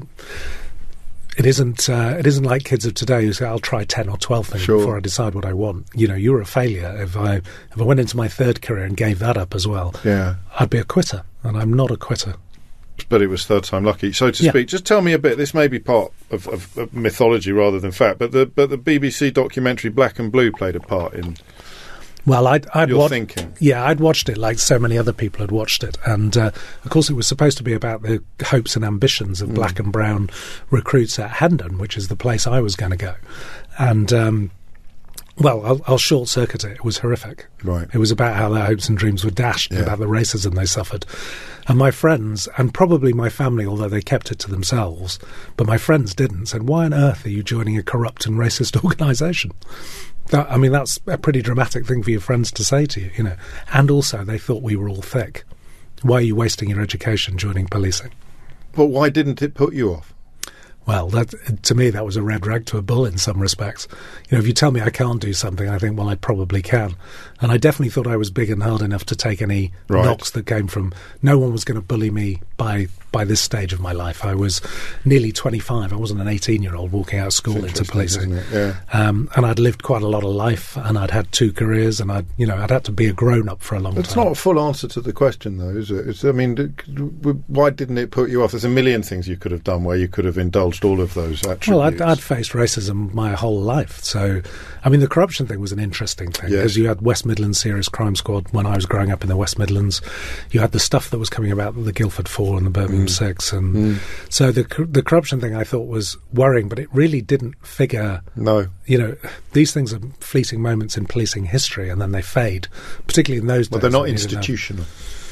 It isn't. Uh, it isn't like kids of today who say, "I'll try ten or twelve things Sure. before I decide what I want." You know, you're a failure. If I if I went into my third career and gave that up as well, Yeah. I'd be a quitter, and I'm not a quitter. But it was third time lucky, so to Yeah. speak. Just tell me a bit. This may be part of, of, of mythology rather than fact, but the but the B B C documentary Black and Blue played a part in Well, I'd, I'd your wa- thinking. Yeah, I'd watched it like so many other people had watched it. And, uh, of course, it was supposed to be about the hopes and ambitions of Mm. black and brown recruits at Hendon, which is the place I was going to go. And, um, well, I'll, I'll short-circuit it. It was horrific. Right. It was about how their hopes and dreams were dashed, Yeah. about the racism they suffered. And my friends, and probably my family, although they kept it to themselves, but my friends didn't, said, "Why on earth are you joining a corrupt and racist organisation?" That, I mean, that's a pretty dramatic thing for your friends to say to you, you know. And also, they thought we were all thick. Why are you wasting your education joining policing? But why didn't it put you off? Well, that, to me, that was a red rag to a bull in some respects. You know, if you tell me I can't do something, I think, well, I probably can. And I definitely thought I was big and hard enough to take any Right. knocks that came from... No one was going to bully me by by this stage of my life. I was nearly twenty-five. I wasn't an eighteen-year-old walking out of school It's into interesting, policing. isn't it? Yeah. Um, and I'd lived quite a lot of life, and I'd had two careers, and I'd, you know, I'd had to be a grown-up for a long It's time. not a full answer to the question, though, is it? It's, I mean, d- d- why didn't it put you off? There's a million things you could have done where you could have indulged all of those attributes. Well, I'd, I'd faced racism my whole life. So, I mean, the corruption thing was an interesting thing Yes. because you had West Midlands Serious Crime Squad when I was growing up in the West Midlands. You had the stuff that was coming about the Guildford Four and the Birmingham Mm. Six. And Mm. so the cor- the corruption thing I thought was worrying, but it really didn't figure... No. You know, these things are fleeting moments in policing history and then they fade, particularly in those But days. they're not when you didn't have- institutional.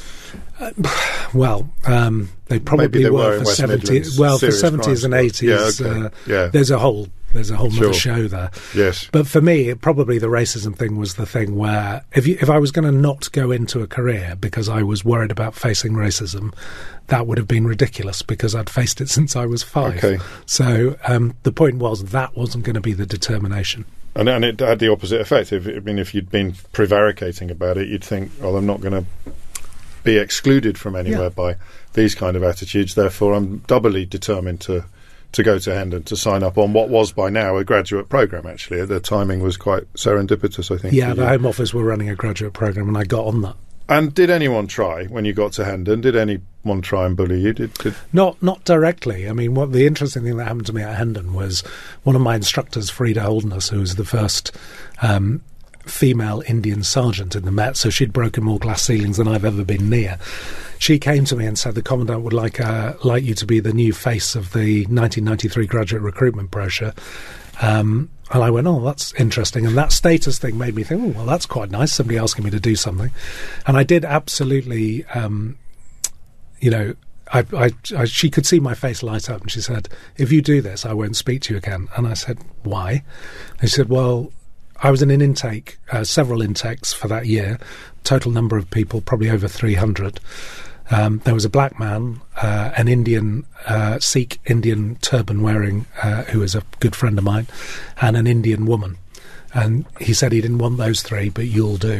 Well, um, they probably Maybe they were, were in for West seventy. Midlands, Well, for serious seventies and crime eighties, squad. Yeah, okay. uh, Yeah. there's a whole there's a whole Sure. other show there. Yes. But for me, it, probably the racism thing was the thing where if you, if I was going to not go into a career because I was worried about facing racism, that would have been ridiculous because I'd faced it since I was five. Okay. So um, the point was that wasn't going to be the determination. And, and it had the opposite effect. If, I mean, if you'd been prevaricating about it, you'd think, well, I'm not going to be excluded from anywhere Yeah. by these kind of attitudes. Therefore, I'm doubly determined to to go to Hendon to sign up on what was by now a graduate programme, actually. The timing was quite serendipitous, I think. Yeah, for the you. Home Office were running a graduate programme and I got on that. And did anyone try, when you got to Hendon, did anyone try and bully you? Did, did Not not directly. I mean, what the interesting thing that happened to me at Hendon was one of my instructors, Frida Holderness, who was the first um, female Indian sergeant in the Met, so she'd broken more glass ceilings than I've ever been near. She came to me and said the Commandant would like uh, like you to be the new face of the nineteen ninety-three graduate recruitment brochure. Um, and I went, oh, that's interesting. And that status thing made me think, oh, well, that's quite nice, somebody asking me to do something. And I did absolutely, um, you know, I, I, I, she could see my face light up and she said, if you do this, I won't speak to you again. And I said, why? And she said, well, I was in an intake, uh, several intakes for that year, total number of people, probably over three hundred. Um, there was a black man, uh, an Indian, uh, Sikh Indian turban wearing, uh, who was a good friend of mine, and an Indian woman. And he said he didn't want those three, but you'll do.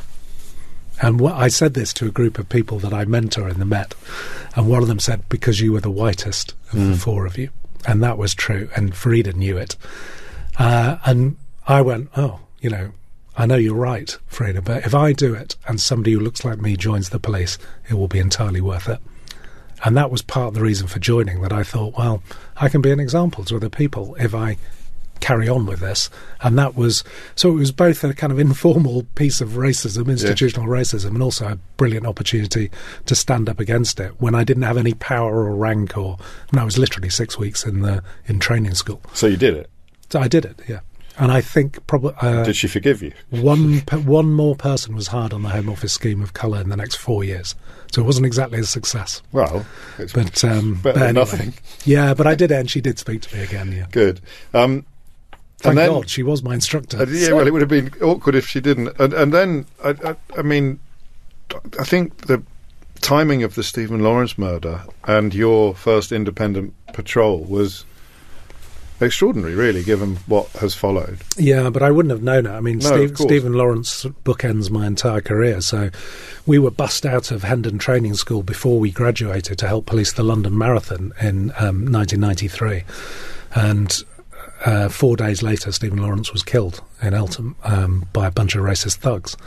And wh- I said this to a group of people that I mentor in the Met, and one of them said, because you were the whitest of Mm. the four of you. And that was true, and Farida knew it. Uh, and I went, oh, you know, I know you're right, Frida, but if I do it and somebody who looks like me joins the police, it will be entirely worth it. And that was part of the reason for joining, that I thought, well, I can be an example to other people if I carry on with this. And that was, so it was both a kind of informal piece of racism, institutional yeah. racism, and also a brilliant opportunity to stand up against it when I didn't have any power or rank, or when I was literally six weeks in the in training school. So you did it? So I did it, yeah. And I think probably... Uh, did she forgive you? one pe- one more person was hired on the Home Office scheme of colour in the next four years. So it wasn't exactly a success. Well, it's but, um, better but than anyway. nothing. Yeah, but I did, and she did speak to me again, yeah. Good. Um, Thank then, God she was my instructor. Uh, yeah, so. well, it would have been awkward if she didn't. And, and then, I, I, I mean, I think the timing of the Stephen Lawrence murder and your first independent patrol was extraordinary, really, given what has followed. Yeah, but I wouldn't have known it. I mean, No, Steve, of course. Stephen Lawrence bookends my entire career. So we were bussed out of Hendon Training School before we graduated to help police the London Marathon in um, nineteen ninety-three. And uh, four days later, Stephen Lawrence was killed in Eltham um, by a bunch of racist thugs.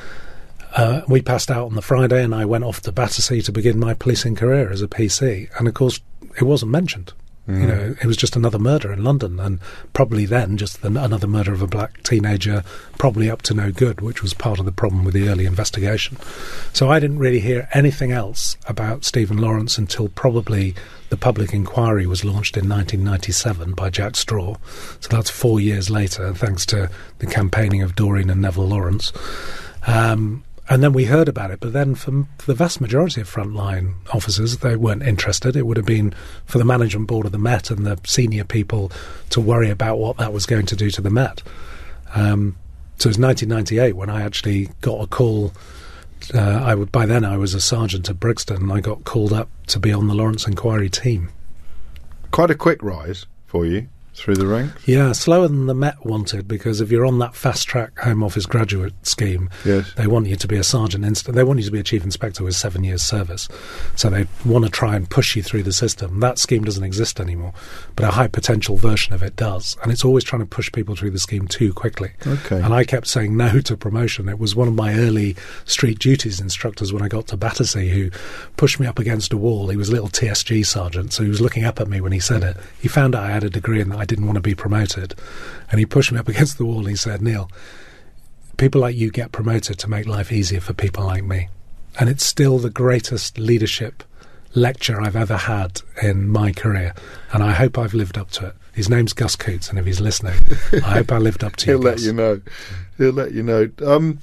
Uh, we passed out on the Friday and I went off to Battersea to begin my policing career as a P C. And, of course, it wasn't mentioned. Mm. You know, it was just another murder in London, and probably then just the, another murder of a black teenager, probably up to no good, which was part of the problem with the early investigation. So I didn't really hear anything else about Stephen Lawrence until probably the public inquiry was launched in nineteen ninety-seven by Jack Straw. So that's four years later, thanks to the campaigning of Doreen and Neville Lawrence. Um, And then we heard about it, but then for the vast majority of frontline officers, they weren't interested. It would have been for the management board of the Met and the senior people to worry about what that was going to do to the Met. Um, so it was nineteen ninety-eight when I actually got a call. Uh, I would, by then I was a sergeant at Brixton, and I got called up to be on the Lawrence Inquiry team. Quite a quick rise for you through the ranks. Yeah, slower than the Met wanted, because if you're on that fast-track Home Office graduate scheme, yes. they want you to be a sergeant instant. They want you to be a chief inspector with seven years' service. So they want to try and push you through the system. That scheme doesn't exist anymore, but a high-potential version of it does. And it's always trying to push people through the scheme too quickly. Okay. And I kept saying no to promotion. It was one of my early street duties instructors when I got to Battersea who pushed me up against a wall. He was a little T S G sergeant, so he was looking up at me when he said it. He found out I had a degree and that I didn't want to be promoted, and he pushed me up against the wall and he said, "Neil, people like you get promoted to make life easier for people like me." And it's still the greatest leadership lecture I've ever had in my career, and I hope I've lived up to it. His name's Gus Coots, and if he's listening, I hope I lived up to He'll you, let Gus. you know. He'll let you know. Um,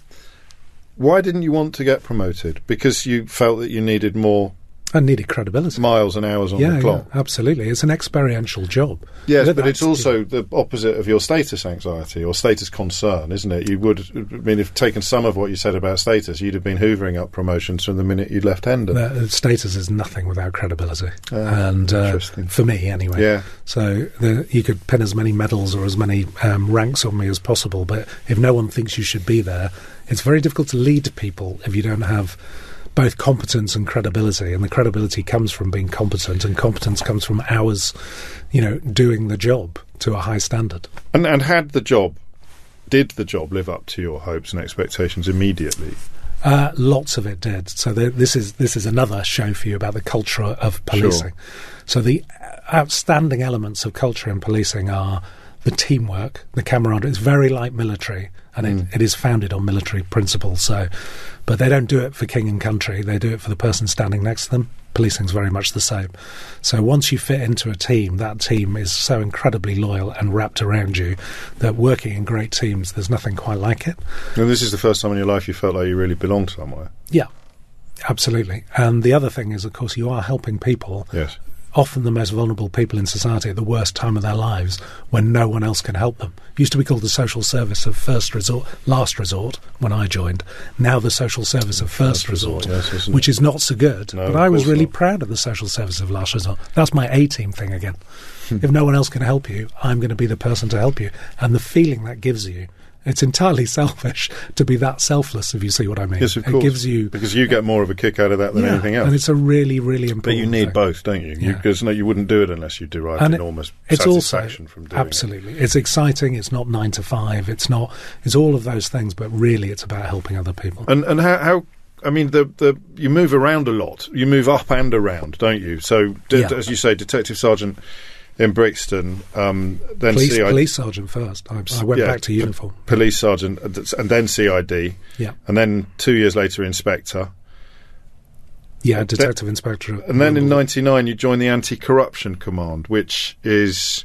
why didn't you want to get promoted? Because you felt that you needed more I needed credibility. miles and hours on yeah, the clock. Yeah, absolutely. It's an experiential job. Yes, But but it's that's- also the opposite of your status anxiety or status concern, isn't it? You would, I mean, if taken some of what you said about status, you'd have been hoovering up promotions from the minute you'd left Hendon. The status is nothing without credibility, Ah, and uh, interesting. for me anyway. Yeah. So the, you could pin as many medals or as many um, ranks on me as possible, but if no one thinks you should be there, it's very difficult to lead people if you don't have both competence and credibility. And the credibility comes from being competent, and competence comes from hours, you know, doing the job to a high standard. And, and had the job, did the job live up to your hopes and expectations immediately? Uh, lots of it did. So the, this is this is another show for you about the culture of policing. Sure. So the outstanding elements of culture in policing are the teamwork, the camaraderie. It's very like military, and Mm. it, it is founded on military principles. So, but they don't do it for king and country. They do it for the person standing next to them. Policing's very much the same. So once you fit into a team, that team is so incredibly loyal and wrapped around you that working in great teams, there's nothing quite like it. And this is the first time in your life you felt like you really belonged somewhere. Yeah, absolutely. And the other thing is, of course, you are helping people, Yes. often the most vulnerable people in society at the worst time of their lives when no one else can help them. It used to be called the social service of first resort, last resort when I joined. Now the social service of first, First resort, resort, yes, isn't which it? is not so good. No, but of I was course really not. proud of the social service of last resort. That's my A-team thing again. Hmm. If no one else can help you, I'm going to be the person to help you. And the feeling that gives you, it's entirely selfish to be that selfless, if you see what I mean. Yes, of it course. gives you... Because you get more of a kick out of that than yeah, anything else. and it's a really, really important But you need thing. both, don't you? Yeah. Because no, you wouldn't do it unless you derived And it- enormous it's also satisfaction from doing absolutely it's exciting. It's not nine to five. It's not. It's all of those things, but really, it's about helping other people. it. And and how, how I mean, the the you move around a lot. You move up and around, don't you? So, d- Yeah. as you say, Detective Sergeant in Brixton, um, then police, C I D, police sergeant first. I, I went yeah, back to uniform. Police Sergeant, and th- and then C I D, Yeah, and then two years later Inspector. yeah, detective inspector. at And then in Wimbledon. ninety-nine, you joined the Anti-Corruption Command, which is,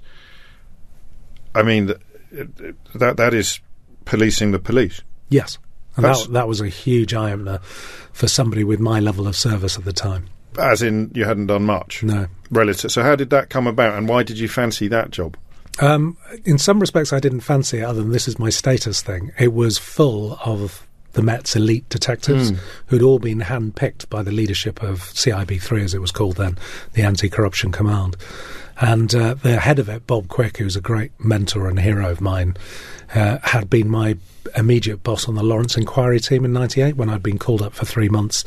I mean, th- it- that that is policing the police. Yes, and That's- that that was a huge eye opener for somebody with my level of service at the time. As in, you hadn't done much No. relative. So, how did that come about, and why did you fancy that job? Um, in some respects, I didn't fancy it, other than this is my status thing. It was full of the Met's elite detectives mm. who'd all been handpicked by the leadership of C I B three, as it was called then, the Anti-Corruption Command. And uh, the head of it, Bob Quick, who's a great mentor and hero of mine, uh, had been my immediate boss on the Lawrence Inquiry team in ninety-eight when I'd been called up for three months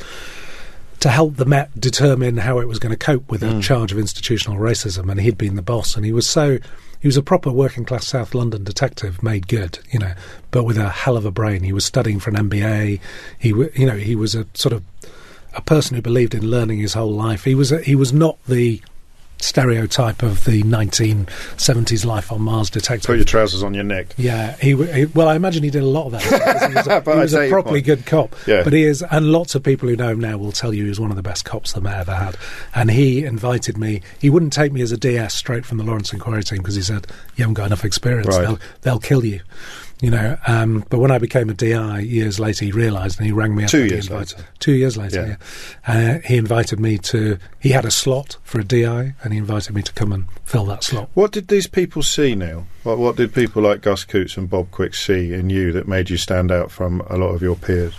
to help the Met determine how it was going to cope with mm. a charge of institutional racism. And he'd been the boss, and he was so... He was a proper working-class South London detective, made good, you know, but with a hell of a brain. He was studying for an M B A. He, w- you know, he was a sort of a person who believed in learning his whole life. He was a, he was not the stereotype of the nineteen seventies Life on Mars detective. Put your trousers on your neck. Yeah, he, he well, I imagine he did a lot of that. He was a, he was a properly good cop. Yeah. But he is, and lots of people who know him now will tell you he was one of the best cops the Met ever had. And he invited me. He wouldn't take me as a D S straight from the Lawrence Inquiry team because he said, "You haven't got enough experience. Right. They'll they'll kill you." You know, um, but when I became a D I years later, he realised, and he rang me up. Two and years he invited, later. Two years later, yeah. yeah. Uh, he invited me to. He had a slot for a D I, and he invited me to come and fill that slot. What did these people see, Neil? What, what did people like Gus Coots and Bob Quick see in you that made you stand out from a lot of your peers?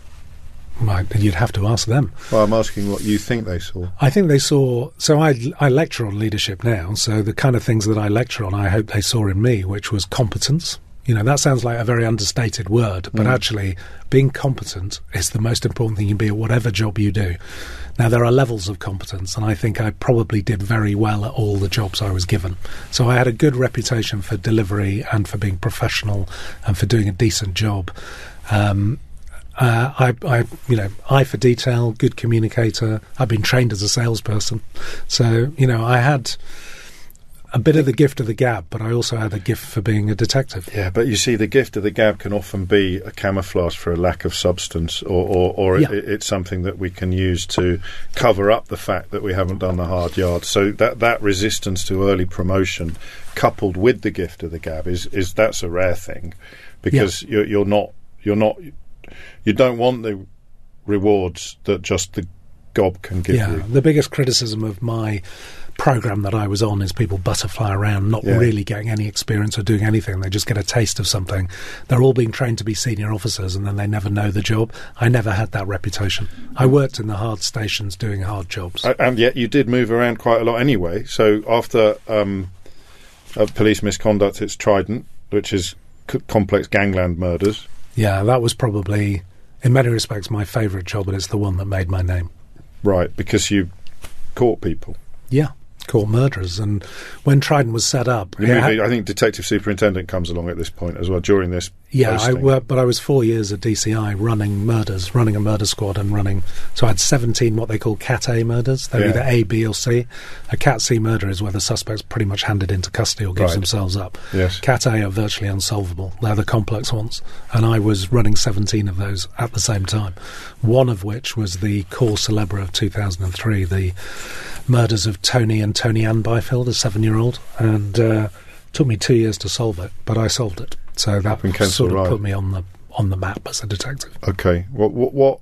Right, you'd have to ask them. Well, I'm asking what you think they saw. I think they saw... So I, I lecture on leadership now, so the kind of things that I lecture on, I hope they saw in me, which was competence. You know, that sounds like a very understated word, but mm. actually being competent is the most important thing you can be at whatever job you do. Now, there are levels of competence, and I think I probably did very well at all the jobs I was given. So I had a good reputation for delivery and for being professional and for doing a decent job. Um, uh, I, I, you know, eye for detail, good communicator. I've been trained as a salesperson. So, you know, I had a bit of the gift of the gab, but I also had a gift for being a detective. Yeah, but you see, the gift of the gab can often be a camouflage for a lack of substance, or, or, or yeah. it, it's something that we can use to cover up the fact that we haven't done the hard yards. So that, that resistance to early promotion, coupled with the gift of the gab, is, is that's a rare thing, because yeah. you're, you're not you're not you don't want the rewards that just the gob can give yeah, you. The biggest criticism of my program that I was on is people butterfly around, not yeah. really getting any experience or doing anything. They just get a taste of something. They're all being trained to be senior officers, and then they never know the job. I never had that reputation. I worked in the hard stations doing hard jobs. And yet you did move around quite a lot anyway. So after um, uh, police misconduct, it's Trident, which is c- complex gangland murders. Yeah, that was probably, in many respects, my favourite job, but it's the one that made my name. Right, because you caught people. Yeah. Caught murderers. And when Trident was set up, movie, had, I think Detective Superintendent comes along at this point as well during this yeah posting. I worked, but I was four years at D C I running murders, running a murder squad, and running so I had seventeen what they call Cat A murders. They're yeah. either A, B or C. A Cat C murder is where the suspect's pretty much handed into custody or gives right. themselves up. Yes. Cat A are virtually unsolvable. They're the complex ones, and I was running seventeen of those at the same time, one of which was the core celebre of two thousand three, the murders of Tony and Tony Ann Byfield, a seven-year-old, and uh, took me two years to solve it, but I solved it. So that sort of right. put me on the on the map as a detective. Okay, what what what,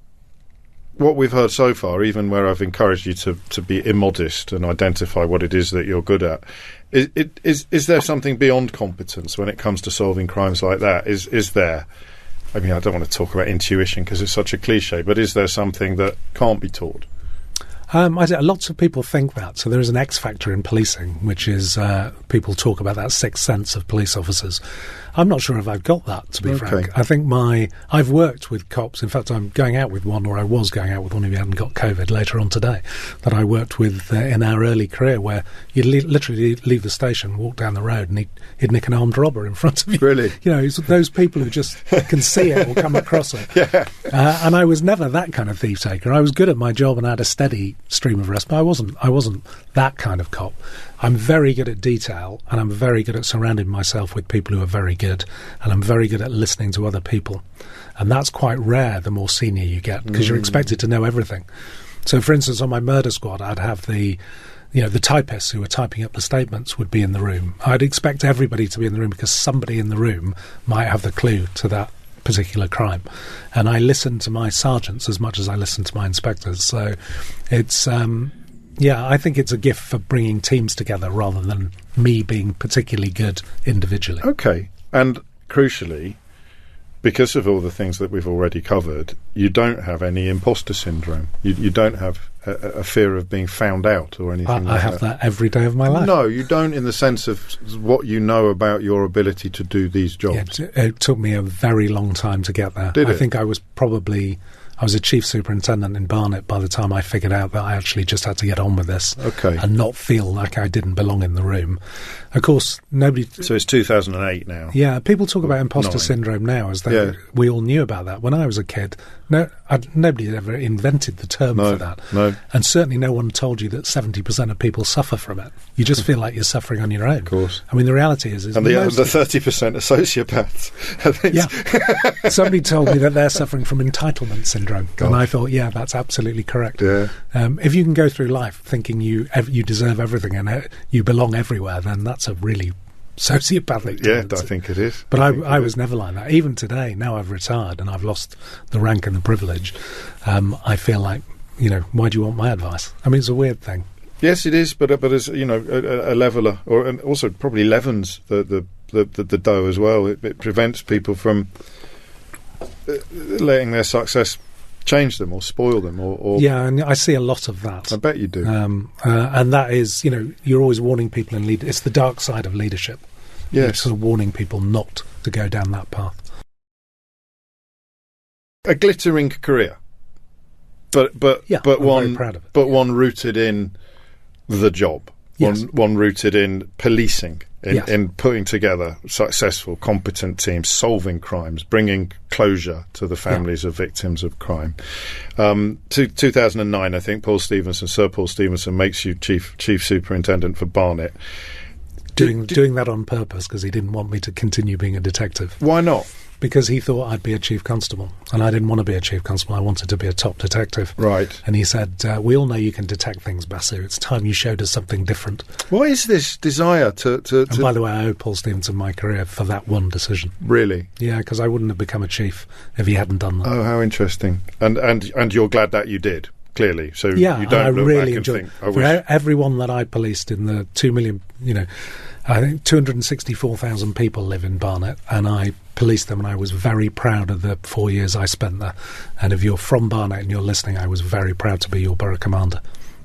what we've heard so far, even where I've encouraged you to, to be immodest and identify what it is that you're good at, is, it, is is there something beyond competence when it comes to solving crimes like that? Is is there? I mean, I don't want to talk about intuition because it's such a cliche, but is there something that can't be taught? Um, I, lots of people think that. So there is an X factor in policing, which is uh, people talk about that sixth sense of police officers. I'm not sure if I've got that, to be okay. frank. I think my I've worked with cops. In fact, I'm going out with one, or I was going out with one if you hadn't got COVID later on today, that I worked with uh, in our early career, where you'd li- literally leave the station, walk down the road, and he'd, he'd nick an armed robber in front of you. Really? You know, it's those people who just can see it or come across it. Yeah. Uh, and I was never that kind of thief taker. I was good at my job and I had a steady stream of arrests, but I wasn't. I wasn't that kind of cop. I'm very good at detail, and I'm very good at surrounding myself with people who are very good, and I'm very good at listening to other people. And that's quite rare the more senior you get, because mm. you're expected to know everything. So, for instance, on my murder squad, I'd have the, you know, the typists who were typing up the statements would be in the room. I'd expect everybody to be in the room because somebody in the room might have the clue to that particular crime. And I listen to my sergeants as much as I listen to my inspectors. So it's... Um, Yeah, I think it's a gift for bringing teams together rather than me being particularly good individually. Okay. And crucially, because of all the things that we've already covered, you don't have any imposter syndrome. You, you don't have a, a fear of being found out or anything I, like I have that. that every day of my life. No, you don't, in the sense of what you know about your ability to do these jobs. Yeah, it, it took me a very long time to get there. Did I it? think I was probably... I was a chief superintendent in Barnet by the time I figured out that I actually just had to get on with this Okay. and not feel like I didn't belong in the room. Of course, nobody... So it's two thousand eight now. Yeah, people talk about imposter Nine. syndrome now as though Yeah. we all knew about that. When I was a kid, no, I'd, nobody had ever invented the term No, for that. no. And certainly no one told you that seventy percent of people suffer from it. You just feel like you're suffering on your own. Of course. I mean, the reality is... is And the, uh, most the thirty percent are sociopaths. I think. Yeah. Somebody told me that they're suffering from entitlement syndrome. Gosh. And I thought, yeah, that's absolutely correct. Yeah. Um, if you can go through life thinking you ev- you deserve everything and uh, you belong everywhere, then that's a really sociopathic Yeah, tendency. I think it is. But I, think I it was is. never like that. Even today, now I've retired and I've lost the rank and the privilege, um, I feel like, you know, why do you want my advice? I mean, it's a weird thing. Yes, it is, but uh, but as you know, a, a leveller, or and also probably leavens the the, the, the, the dough as well. It, it prevents people from uh, letting their success change them or spoil them, or, or Yeah, and I see a lot of that. I bet you do. Um, uh, and that is, you know, you're always warning people in lead. It's the dark side of leadership. You're Yes, sort of warning people not to go down that path. a glittering career, but but Yeah, but I'm one very proud of it. but one rooted in the job. Yes. One one rooted in policing, in, Yes. in putting together successful, competent teams, solving crimes, bringing closure to the families of victims of crime. Um, to, two thousand nine, I think Paul Stevenson, Sir Paul Stevenson, makes you chief chief superintendent for Barnet. Doing Did- did- doing that on purpose because he didn't want me to continue being a detective. Why not? Because he thought I'd be a chief constable, and I didn't want to be a chief constable. I wanted to be a top detective. Right. And he said, uh, "We all know you can detect things, Basu. It's time you showed us something different." Why is this desire to to, And to by the way, I owe Paul Stevenson my career for that one decision. really? Yeah, because I wouldn't have become a chief if he hadn't done that. Oh, how interesting! And and and you're glad that you did. Clearly, so Yeah, you don't I look really back enjoyed and it. think, I For wish. e- everyone that I policed in the two million, you know, I think two hundred sixty-four thousand people live in Barnet, and I policed them, and I was very proud of the four years I spent there. And if you're from Barnet and you're listening, I was very proud to be your borough commander.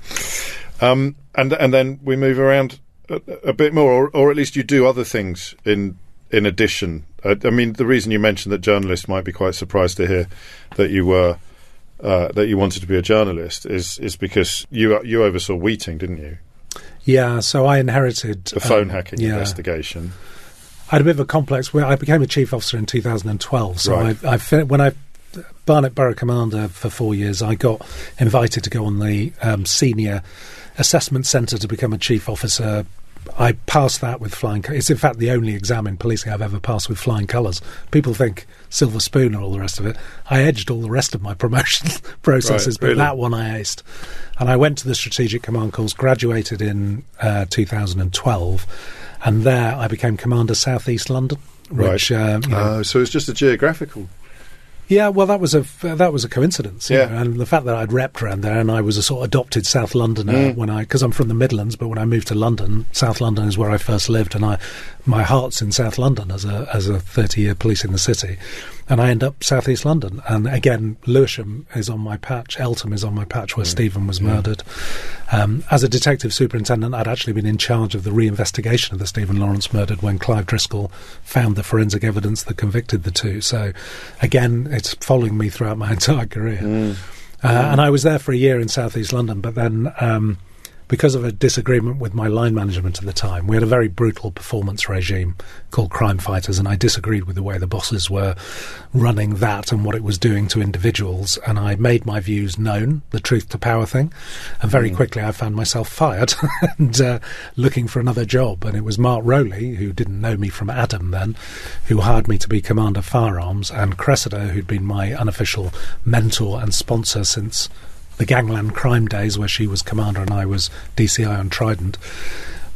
Um, and and then we move around a, a bit more, or, or at least you do other things in in addition. Uh, I mean, the reason you mentioned that journalists might be quite surprised to hear that you were uh, that you wanted to be a journalist is is because you you oversaw Wheating, didn't you? Yeah, so I inherited The phone um, hacking yeah. investigation. I had a bit of a complex. Where I became a chief officer in two thousand twelve. So Right. I, I fin- when I Barnet Borough Commander for four years, I got invited to go on the um, senior assessment centre to become a chief officer. I passed that with flying colours. It's in fact the only exam in policing I've ever passed with flying colours. People think silver spoon and all the rest of it. I edged all the rest of my promotion processes, Right, but really? that one I aced. And I went to the Strategic Command course, graduated in uh, two thousand twelve, and there I became Commander South East London. Which, Right. uh, you know, Uh, so it's just a geographical. yeah, well, that was a that was a coincidence. you Yeah. know, and the fact that I'd repped around there, and I was a sort of adopted South Londoner Mm. when I, because I'm from the Midlands, but when I moved to London, South London is where I first lived, and I, my heart's in South London as a as a thirty year police in the city, and I end up South East London, and again, Lewisham is on my patch, Eltham is on my patch where Stephen was murdered. Um, as a detective superintendent, I'd actually been in charge of the reinvestigation of the Stephen Lawrence murder when Clive Driscoll found the forensic evidence that convicted the two. So, again, it's following me throughout my entire career. Mm. Uh, and I was there for a year in South East London, but then um, because of a disagreement with my line management at the time, we had a very brutal performance regime called Crime Fighters, and I disagreed with the way the bosses were running that and what it was doing to individuals, and I made my views known, the truth to power thing, and very quickly I found myself fired and uh, looking for another job. And it was Mark Rowley, who didn't know me from Adam then, who hired me to be Commander Firearms, and Cressida, who'd been my unofficial mentor and sponsor since the Gangland crime days, where she was commander and I was D C I on Trident,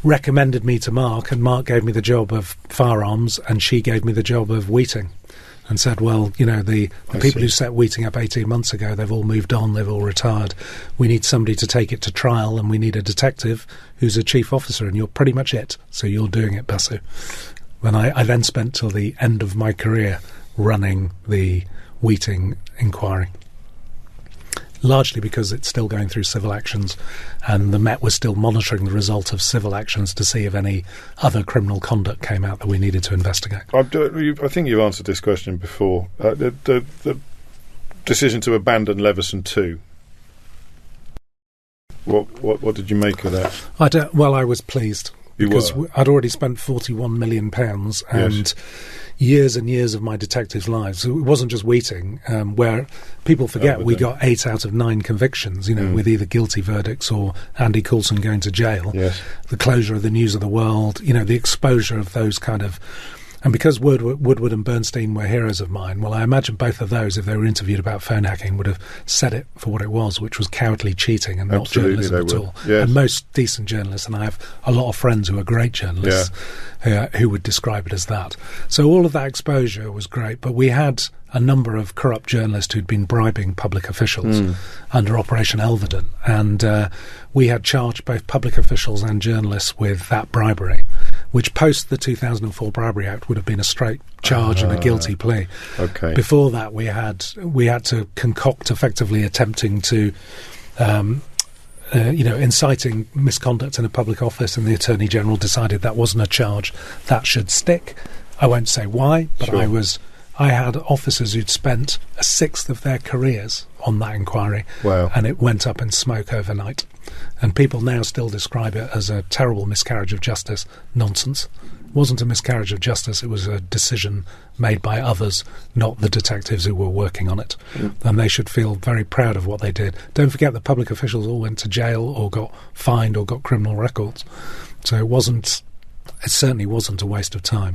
recommended me to Mark, and Mark gave me the job of Firearms, and she gave me the job of Wheating. and said, well, you know, the, the I people see. who set Weeting up eighteen months ago, they've all moved on, they've all retired. We need somebody to take it to trial, and we need a detective who's a chief officer, and you're pretty much it. So you're doing it, Basu. And I, I then spent till the end of my career running the Weeting inquiry, largely because it's still going through civil actions, and the Met was still monitoring the result of civil actions to see if any other criminal conduct came out that we needed to investigate. I, I think you've answered this question before. Uh, the, the, the decision to abandon Leveson two. What, what what did you make of that? I don't, well, I was pleased. You because were? I'd already spent forty-one million pounds and Yes. years and years of my detectives' lives. It wasn't just Weeting, um, where people forget we Everything. got eight out of nine convictions, you know, Mm. with either guilty verdicts or Andy Coulson going to jail. Yes. The closure of the News of the World, you know, the exposure of those kind of... And because Woodward, Woodward and Bernstein were heroes of mine, well, I imagine both of those, if they were interviewed about phone hacking, would have said it for what it was, which was cowardly cheating and not Absolutely, journalism they at would. all. Yes. And most decent journalists, and I have a lot of friends who are great journalists, uh, who would describe it as that. So all of that exposure was great, but we had a number of corrupt journalists who'd been bribing public officials Mm. under Operation Elvedon, and uh, we had charged both public officials and journalists with that bribery, which post the two thousand four Bribery Act would have been a straight charge and a guilty plea. Okay. Before that, we had we had to concoct effectively attempting to, um, uh, you know, inciting misconduct in a public office, and the Attorney General decided that wasn't a charge that should stick. I won't say why, but Sure. I was. I had officers who'd spent a sixth of their careers on that inquiry, Wow. and it went up in smoke overnight. And people now still describe it as a terrible miscarriage of justice. Nonsense. It wasn't a miscarriage of justice, it was a decision made by others, not the detectives who were working on it. Mm. And they should feel very proud of what they did. Don't forget that public officials all went to jail or got fined or got criminal records. So it wasn't, it certainly wasn't a waste of time.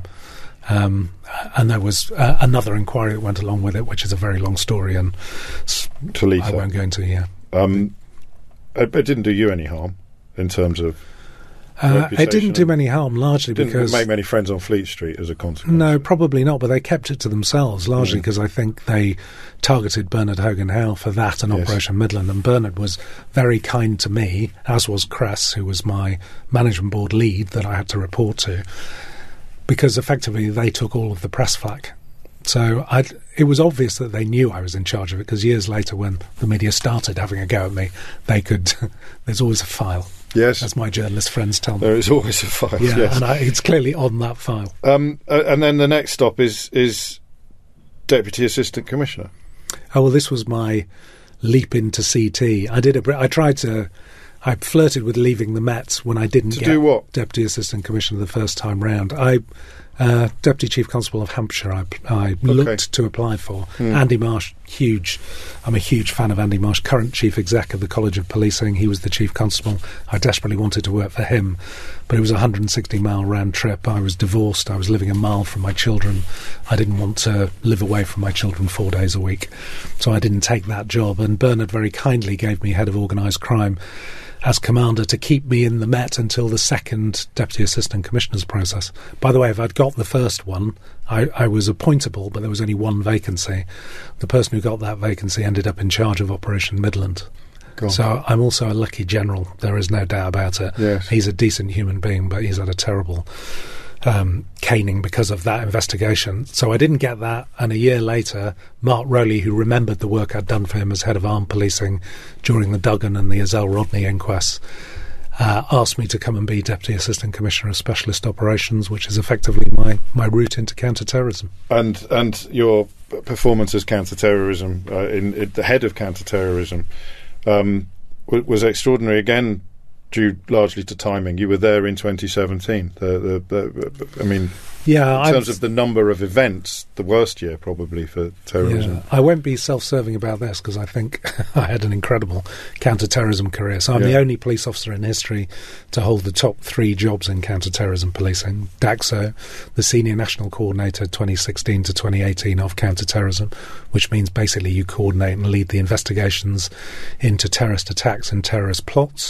Um, and there was uh, another inquiry that went along with it, which is a very long story, and s- Talitha. I won't go into it. Yeah. Um, it, it didn't do you any harm in terms of. Uh, it didn't do reputation. any harm, largely Didn't because make many friends on Fleet Street as a consequence. no, probably not. But they kept it to themselves, largely Mm. because I think they targeted Bernard Hogan Howe for that and Yes. Operation Midland. And Bernard was very kind to me, as was Cress, who was my management board lead that I had to report to, because effectively they took all of the press flak. So I'd, it was obvious that they knew I was in charge of it, because years later, when the media started having a go at me, they could. There's always a file, Yes. as my journalist friends tell me. There is always a file. Yeah, Yes. and I, it's clearly on that file. Um, uh, and then the next stop is is Deputy Assistant Commissioner. Oh, well, this was my leap into C T. I did a. br- I tried to. I flirted with leaving the Met when I didn't To get do what? Deputy Assistant Commissioner the first time round. I, uh, Deputy Chief Constable of Hampshire, I, I looked to apply for. Hmm. Andy Marsh, huge. I'm a huge fan of Andy Marsh, current Chief Exec of the College of Policing. He was the Chief Constable. I desperately wanted to work for him, but it was a one hundred sixty mile round trip. I was divorced. I was living a mile from my children. I didn't want to live away from my children four days a week, so I didn't take that job. And Bernard very kindly gave me Head of Organised Crime as Commander to keep me in the Met until the second Deputy Assistant Commissioner's process. By the way, if I'd got the first one, I, I was appointable, but there was only one vacancy. The person who got that vacancy ended up in charge of Operation Midland. God. So I'm also a lucky general, there is no doubt about it. Yes. He's a decent human being, but he's had a terrible um, caning because of that investigation. So I didn't get that, and a year later, Mark Rowley, who remembered the work I'd done for him as head of armed policing during the Duggan and the Azelle Rodney inquests, uh, asked me to come and be Deputy Assistant Commissioner of Specialist Operations, which is effectively my, my route into counter-terrorism. And and your performance as counter-terrorism, uh, in, in the head of counter-terrorism, um, w- was extraordinary again, due largely to timing. You were there in twenty seventeen. The, the, the, I mean, Yeah, in terms I've- of the number of events, the worst year probably for terrorism. Yeah, I won't be self-serving about this because I think I had an incredible counter-terrorism career. So I'm Yeah. the only police officer in history to hold the top three jobs in counter-terrorism policing. D A X O, the Senior National Coordinator twenty sixteen to twenty eighteen of counter-terrorism, which means basically you coordinate and lead the investigations into terrorist attacks and terrorist plots.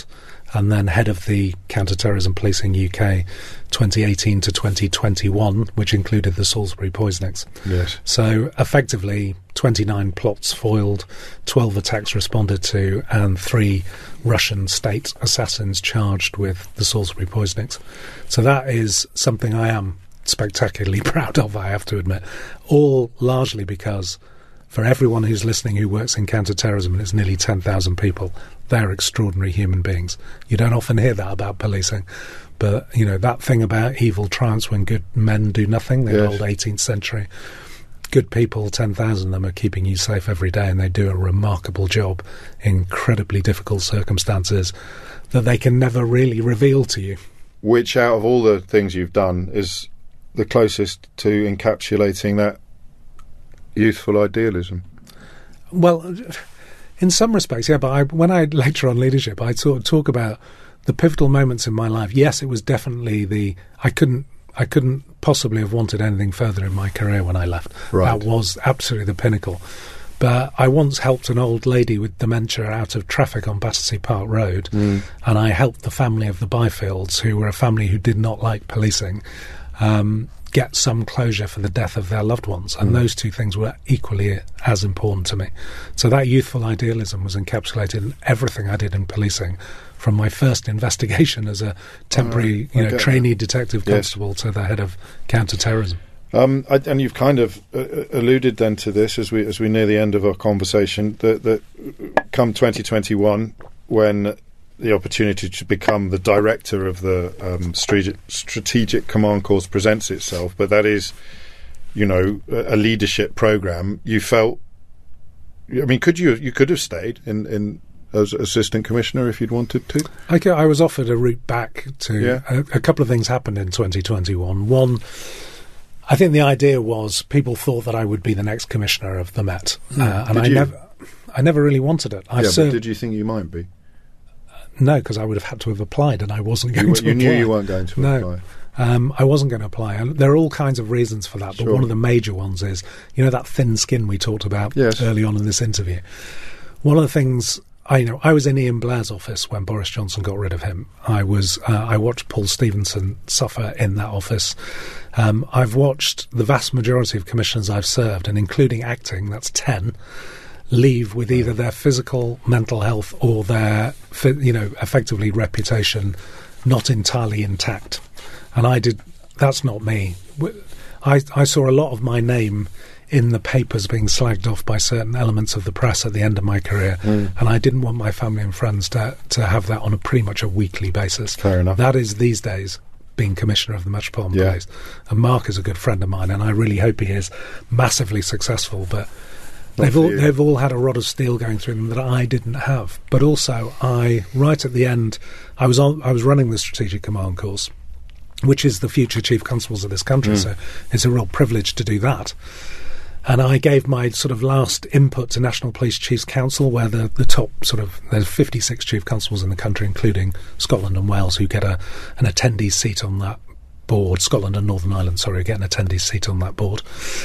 and then head of the Counter-Terrorism Policing U K twenty eighteen to twenty twenty-one, which included the Salisbury poisonings. Yes. So effectively twenty-nine plots foiled, twelve attacks responded to, and three Russian state assassins charged with the Salisbury poisonings. So that is something I am spectacularly proud of, I have to admit, all largely because for everyone who's listening who works in counter-terrorism, and it's nearly ten thousand people, they're extraordinary human beings. You don't often hear that about policing, but, you know, that thing about evil triumphs when good men do nothing, the yes. old eighteenth century. Good people, ten thousand of them, are keeping you safe every day, and they do a remarkable job in incredibly difficult circumstances that they can never really reveal to you. Which, out of all the things you've done, is the closest to encapsulating that youthful idealism? Well, in some respects, yeah, but I, when I lecture on leadership, I sort of talk about the pivotal moments in my life. Yes, it was definitely the... I couldn't I couldn't possibly have wanted anything further in my career when I left. Right. That was absolutely the pinnacle. But I once helped an old lady with dementia out of traffic on Battersea Park Road, mm. and I helped the family of the Byfields, who were a family who did not like policing, um, get some closure for the death of their loved ones. And mm. those two things were equally as important to me. So that youthful idealism was encapsulated in everything I did in policing, from my first investigation as a temporary, oh, you know, trainee that. detective constable yes. to the head of counter-terrorism. Um, I, and you've kind of uh, alluded then to this as we as we near the end of our conversation, that, that come twenty twenty-one, when the opportunity to become the director of the um, strategic, strategic command course presents itself, but that is, you know, a, a leadership program. You felt, I mean, could you you could have stayed in, in as assistant commissioner if you'd wanted to? I, I was offered a route back to. Yeah. A, a couple of things happened in twenty twenty-one. One, I think the idea was people thought that I would be the next commissioner of the Met, uh, and did I you? never, I never really wanted it. I yeah, served, but did you think you might be? No, because I would have had to have applied, and I wasn't going you, to you apply. You knew you weren't going to no. apply. Um, I wasn't going to apply. And there are all kinds of reasons for that, Sure. but one of the major ones is, you know, that thin skin we talked about yes. early on in this interview. One of the things... I know I was in Ian Blair's office when Boris Johnson got rid of him. I was uh, I watched Paul Stevenson suffer in that office. Um, I've watched the vast majority of commissioners I've served, and including acting, that's ten, leave with either their physical, mental health, or their, you know, effectively reputation not entirely intact. And I did. That's not me. I, I saw a lot of my name in the papers being slagged off by certain elements of the press at the end of my career, mm. and I didn't want my family and friends to to have that on a pretty much a weekly basis. Fair enough. That is these days being Commissioner of the Metropolitan yeah. Police. And Mark is a good friend of mine, and I really hope he is massively successful, but Not they've all, they've all had a rod of steel going through them that I didn't have. But also, I right at the end, I was on, I was running the Strategic Command course, which is the future chief constables of this country, mm. so it's a real privilege to do that. And I gave my sort of last input to National Police Chiefs Council, where the, the top sort of, there's fifty-six chief constables in the country, including Scotland and Wales, who get a an attendee seat on that board. Scotland and Northern Ireland, sorry, get an attendee seat on that board.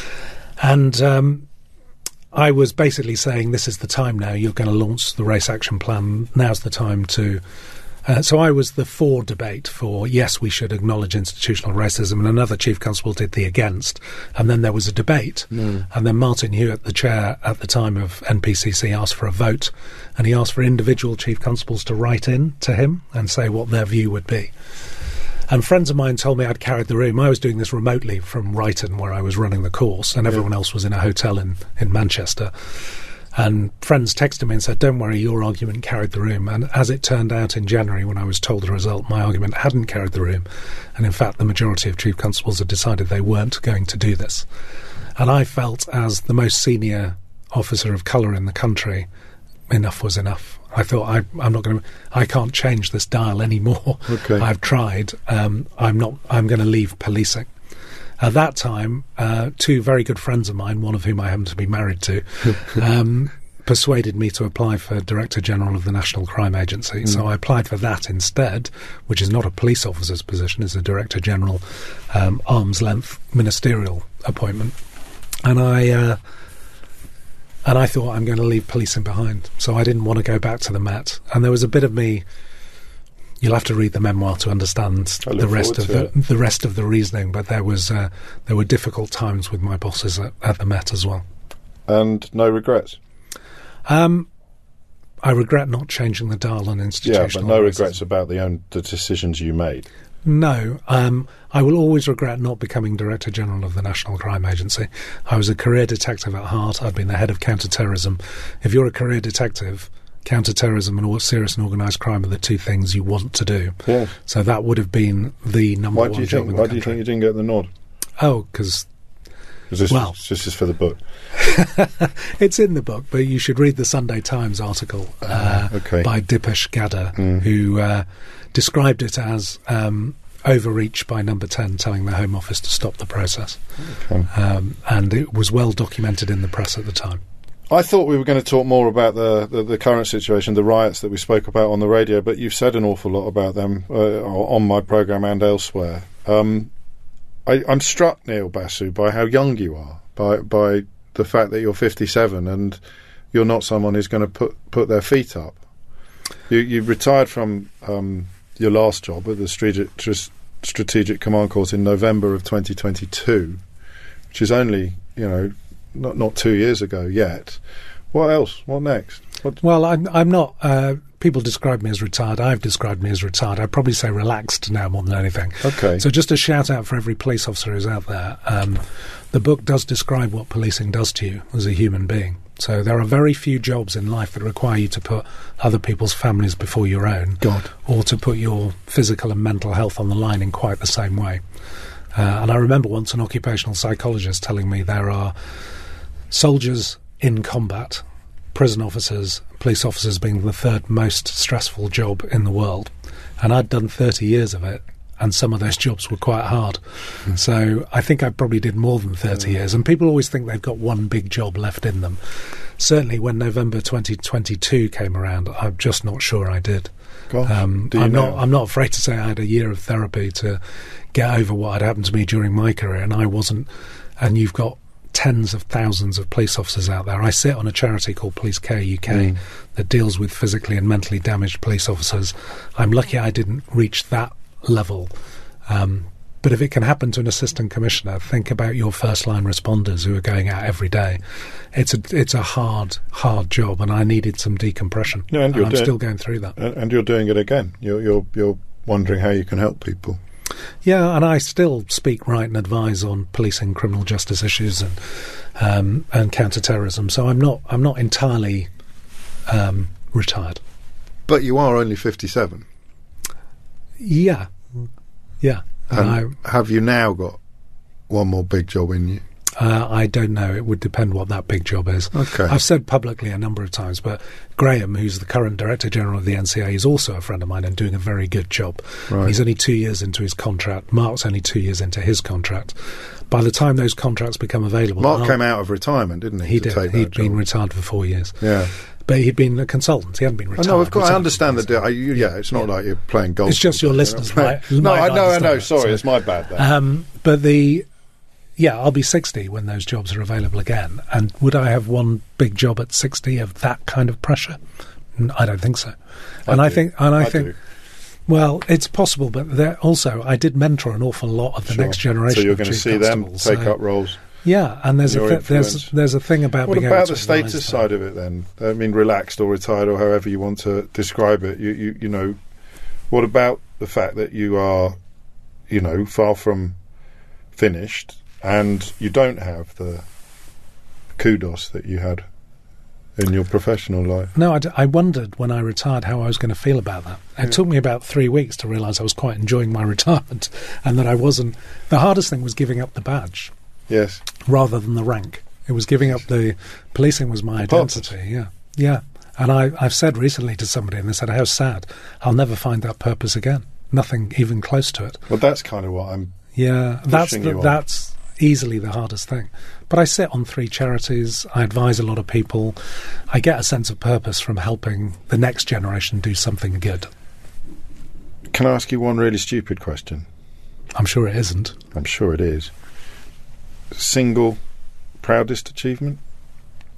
And um, I was basically saying, this is the time now, you're going to launch the race action plan, now's the time to... Uh, so I was the for debate for, yes, we should acknowledge institutional racism, and another chief constable did the against. And then there was a debate. Mm. And then Martin Hewitt, the chair at the time of N P C C, asked for a vote. And he asked for individual chief constables to write in to him and say what their view would be. And friends of mine told me I'd carried the room. I was doing this remotely from Brighton, where I was running the course, and everyone else was in a hotel in, in Manchester. And friends texted me and said, don't worry, your argument carried the room. And as it turned out in January, when I was told the result, my argument hadn't carried the room. And in fact, the majority of chief constables had decided they weren't going to do this. And I felt, as the most senior officer of colour in the country, enough was enough. I thought, I, I'm not going to, I can't change this dial anymore. Okay. I've tried. Um, I'm not, I'm going to leave policing. At that time, uh, two very good friends of mine, one of whom I happen to be married to, um, persuaded me to apply for Director General of the National Crime Agency. Mm. So I applied for that instead, which is not a police officer's position, it's a Director General um, arm's length ministerial appointment. And I uh, and I thought, I'm going to leave policing behind. So I didn't want to go back to the Met. And there was a bit of me you'll have to read the memoir to understand the rest of the, the rest of the reasoning. But there was uh, there were difficult times with my bosses at, at the Met as well. And no regrets? Um, I regret not changing the dial on institutional. Yeah, but no regrets about the own the decisions you made. No, um, I will always regret not becoming Director General of the National Crime Agency. I was a career detective at heart. I've been the head of counter-terrorism. If you're a career detective, counter-terrorism and serious and organised crime are the two things you want to do. Yeah. So that would have been the number why one do you job think, in the Why country. do you think you didn't get the nod? Oh, because... This, well, this is for the book. It's in the book, but you should read the Sunday Times article uh, uh, okay. by Dipesh Gadda, mm. who uh, described it as um, overreach by Number ten telling the Home Office to stop the process. Okay. Um, and it was well documented in the press at the time. I thought we were going to talk more about the, the, the current situation, the riots that we spoke about on the radio, but you've said an awful lot about them uh, on my programme and elsewhere. Um, I, I'm struck, Neil Basu, by how young you are, by by the fact that you're fifty-seven and you're not someone who's going to put, put their feet up. You, you retired from um, your last job at the Strategic, Strategic Command Course in November of twenty twenty-two, which is only, you know, not not two years ago yet. What else? What next? What? Well, I'm, I'm not... Uh, people describe me as retired. I've described me as retired. I'd probably say relaxed now more than anything. Okay. So just a shout out for every police officer who's out there. Um, the book does describe what policing does to you as a human being. So there are very few jobs in life that require you to put other people's families before your own. God. Or to put your physical and mental health on the line in quite the same way. Uh, and I remember once an occupational psychologist telling me there are soldiers in combat, prison officers, police officers being the third most stressful job in the world. And I'd done thirty years of it, and some of those jobs were quite hard. Mm. So I think I probably did more than thirty mm. years. And people always think they've got one big job left in them. Certainly when November twenty twenty-two came around, I'm just not sure I did. Gosh, um, do you I'm know? not I'm not afraid to say I had a year of therapy to get over what had happened to me during my career, and I wasn't. And you've got tens of thousands of police officers out there. I sit on a charity called Police Care U K mm. that deals with physically and mentally damaged police officers. I'm lucky I didn't reach that level. Um, but if it can happen to an assistant commissioner, think about your first line responders who are going out every day. It's a it's a hard, hard job, and I needed some decompression. Yeah, and, and you're I'm doing, still going through that. And, and you're doing it again. You're you're you're wondering how you can help people. Yeah, and I still speak, write and advise on policing, criminal justice issues and um, and counter-terrorism. So I'm not I'm not entirely um, retired. But you are only fifty-seven. Yeah, yeah. And I, have you now got one more big job in you? Uh, I don't know. It would depend what that big job is. Okay. I've said publicly a number of times, but Graham, who's the current Director General of the N C A, is also a friend of mine and doing a very good job. Right. He's only two years into his contract. Mark's only two years into his contract. By the time those contracts become available... Mark I'll, came out of retirement, didn't he? He to did. Take He'd that been job. retired for four years. Yeah. But he'd been a consultant. He hadn't been retired. I know, of course, I Retired understand the deal. Yeah, it's not Yeah. like you're playing golf. It's just your listeners might, No, might I know, I know. understand Sorry, that. it's my bad there. Um, but the... Yeah, I'll be sixty when those jobs are available again. And would I have one big job at sixty of that kind of pressure? N- I don't think so. I and do. I think, and I, I think, do. well, it's possible. But there also, I did mentor an awful lot of the Sure. next generation. So you're of going to chief see them constables. take So, up roles. Yeah, and there's a Your th- there's influence. there's a thing about What being about able the to advise status them. side of it then? I mean, relaxed or retired or however you want to describe it. You, you, you know, what about the fact that you are, you know, far from finished and you don't have the kudos that you had in your professional life? No, I, d- I wondered when I retired how I was going to feel about that. It Yeah. took me about three weeks to realise I was quite enjoying my retirement and that I wasn't... The hardest thing was giving up the badge Yes. rather than the rank. It was giving up the... Policing was my The pot. identity, yeah. Yeah. And I, I've said recently to somebody, and they said, how sad. I'll never find that purpose again. Nothing even close to it. Well, that's kind of what I'm... Yeah, that's Pushing the, you on. that's easily the hardest thing. But I sit on three charities. I advise a lot of people. I get a sense of purpose from helping the next generation do something good. Can I ask you one really stupid question? I'm sure it isn't. I'm sure it is. Single proudest achievement?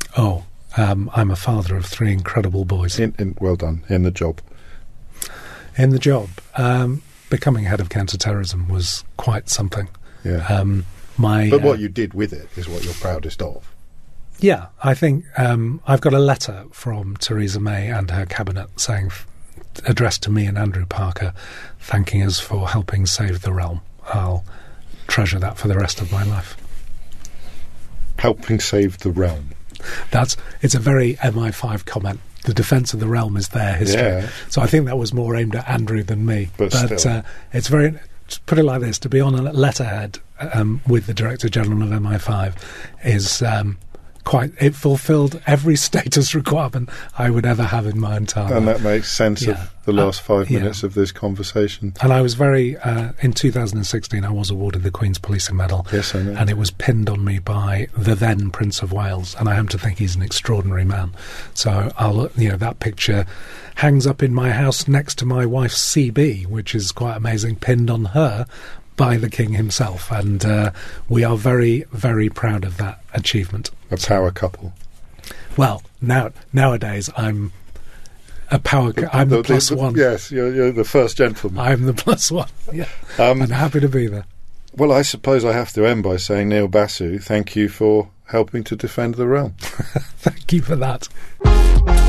Oh, um, I'm a father of three incredible boys. In, in, well done. In the job. in the job. Um, becoming head of counter-terrorism was quite something. Yeah. Um, my, but what uh, you did with it is what you're proudest of. Yeah, I think um, I've got a letter from Theresa May and her cabinet saying, addressed to me and Andrew Parker, thanking us for helping save the realm. I'll treasure that for the rest of my life. Helping save the realm. That's it's a very M I five comment. The defence of the realm is their history. Yeah. So I think that was more aimed at Andrew than me. But, but still. Uh, it's very. Just put it like this: to be on a letterhead um, with the Director General of M I five is um, quite. It fulfilled every status requirement I would ever have in my entire life. And that makes sense Yeah. of the last Uh, five yeah. minutes of this conversation. And I was very, uh, in two thousand sixteen, I was awarded the Queen's Policing Medal. Yes, I know. And it was pinned on me by the then Prince of Wales. And I happen to think he's an extraordinary man. So, I'll, you know, that picture hangs up in my house next to my wife's C B, which is quite amazing, pinned on her by the King himself. And uh, we are very, very proud of that achievement. A power couple. Well, now nowadays, I'm a power... Co- I'm the, the plus the, one. Yes, you're, you're the first gentleman. I'm the plus one, yeah. Um, I'm happy to be there. Well, I suppose I have to end by saying, Neil Basu, thank you for helping to defend the realm. Thank you for that.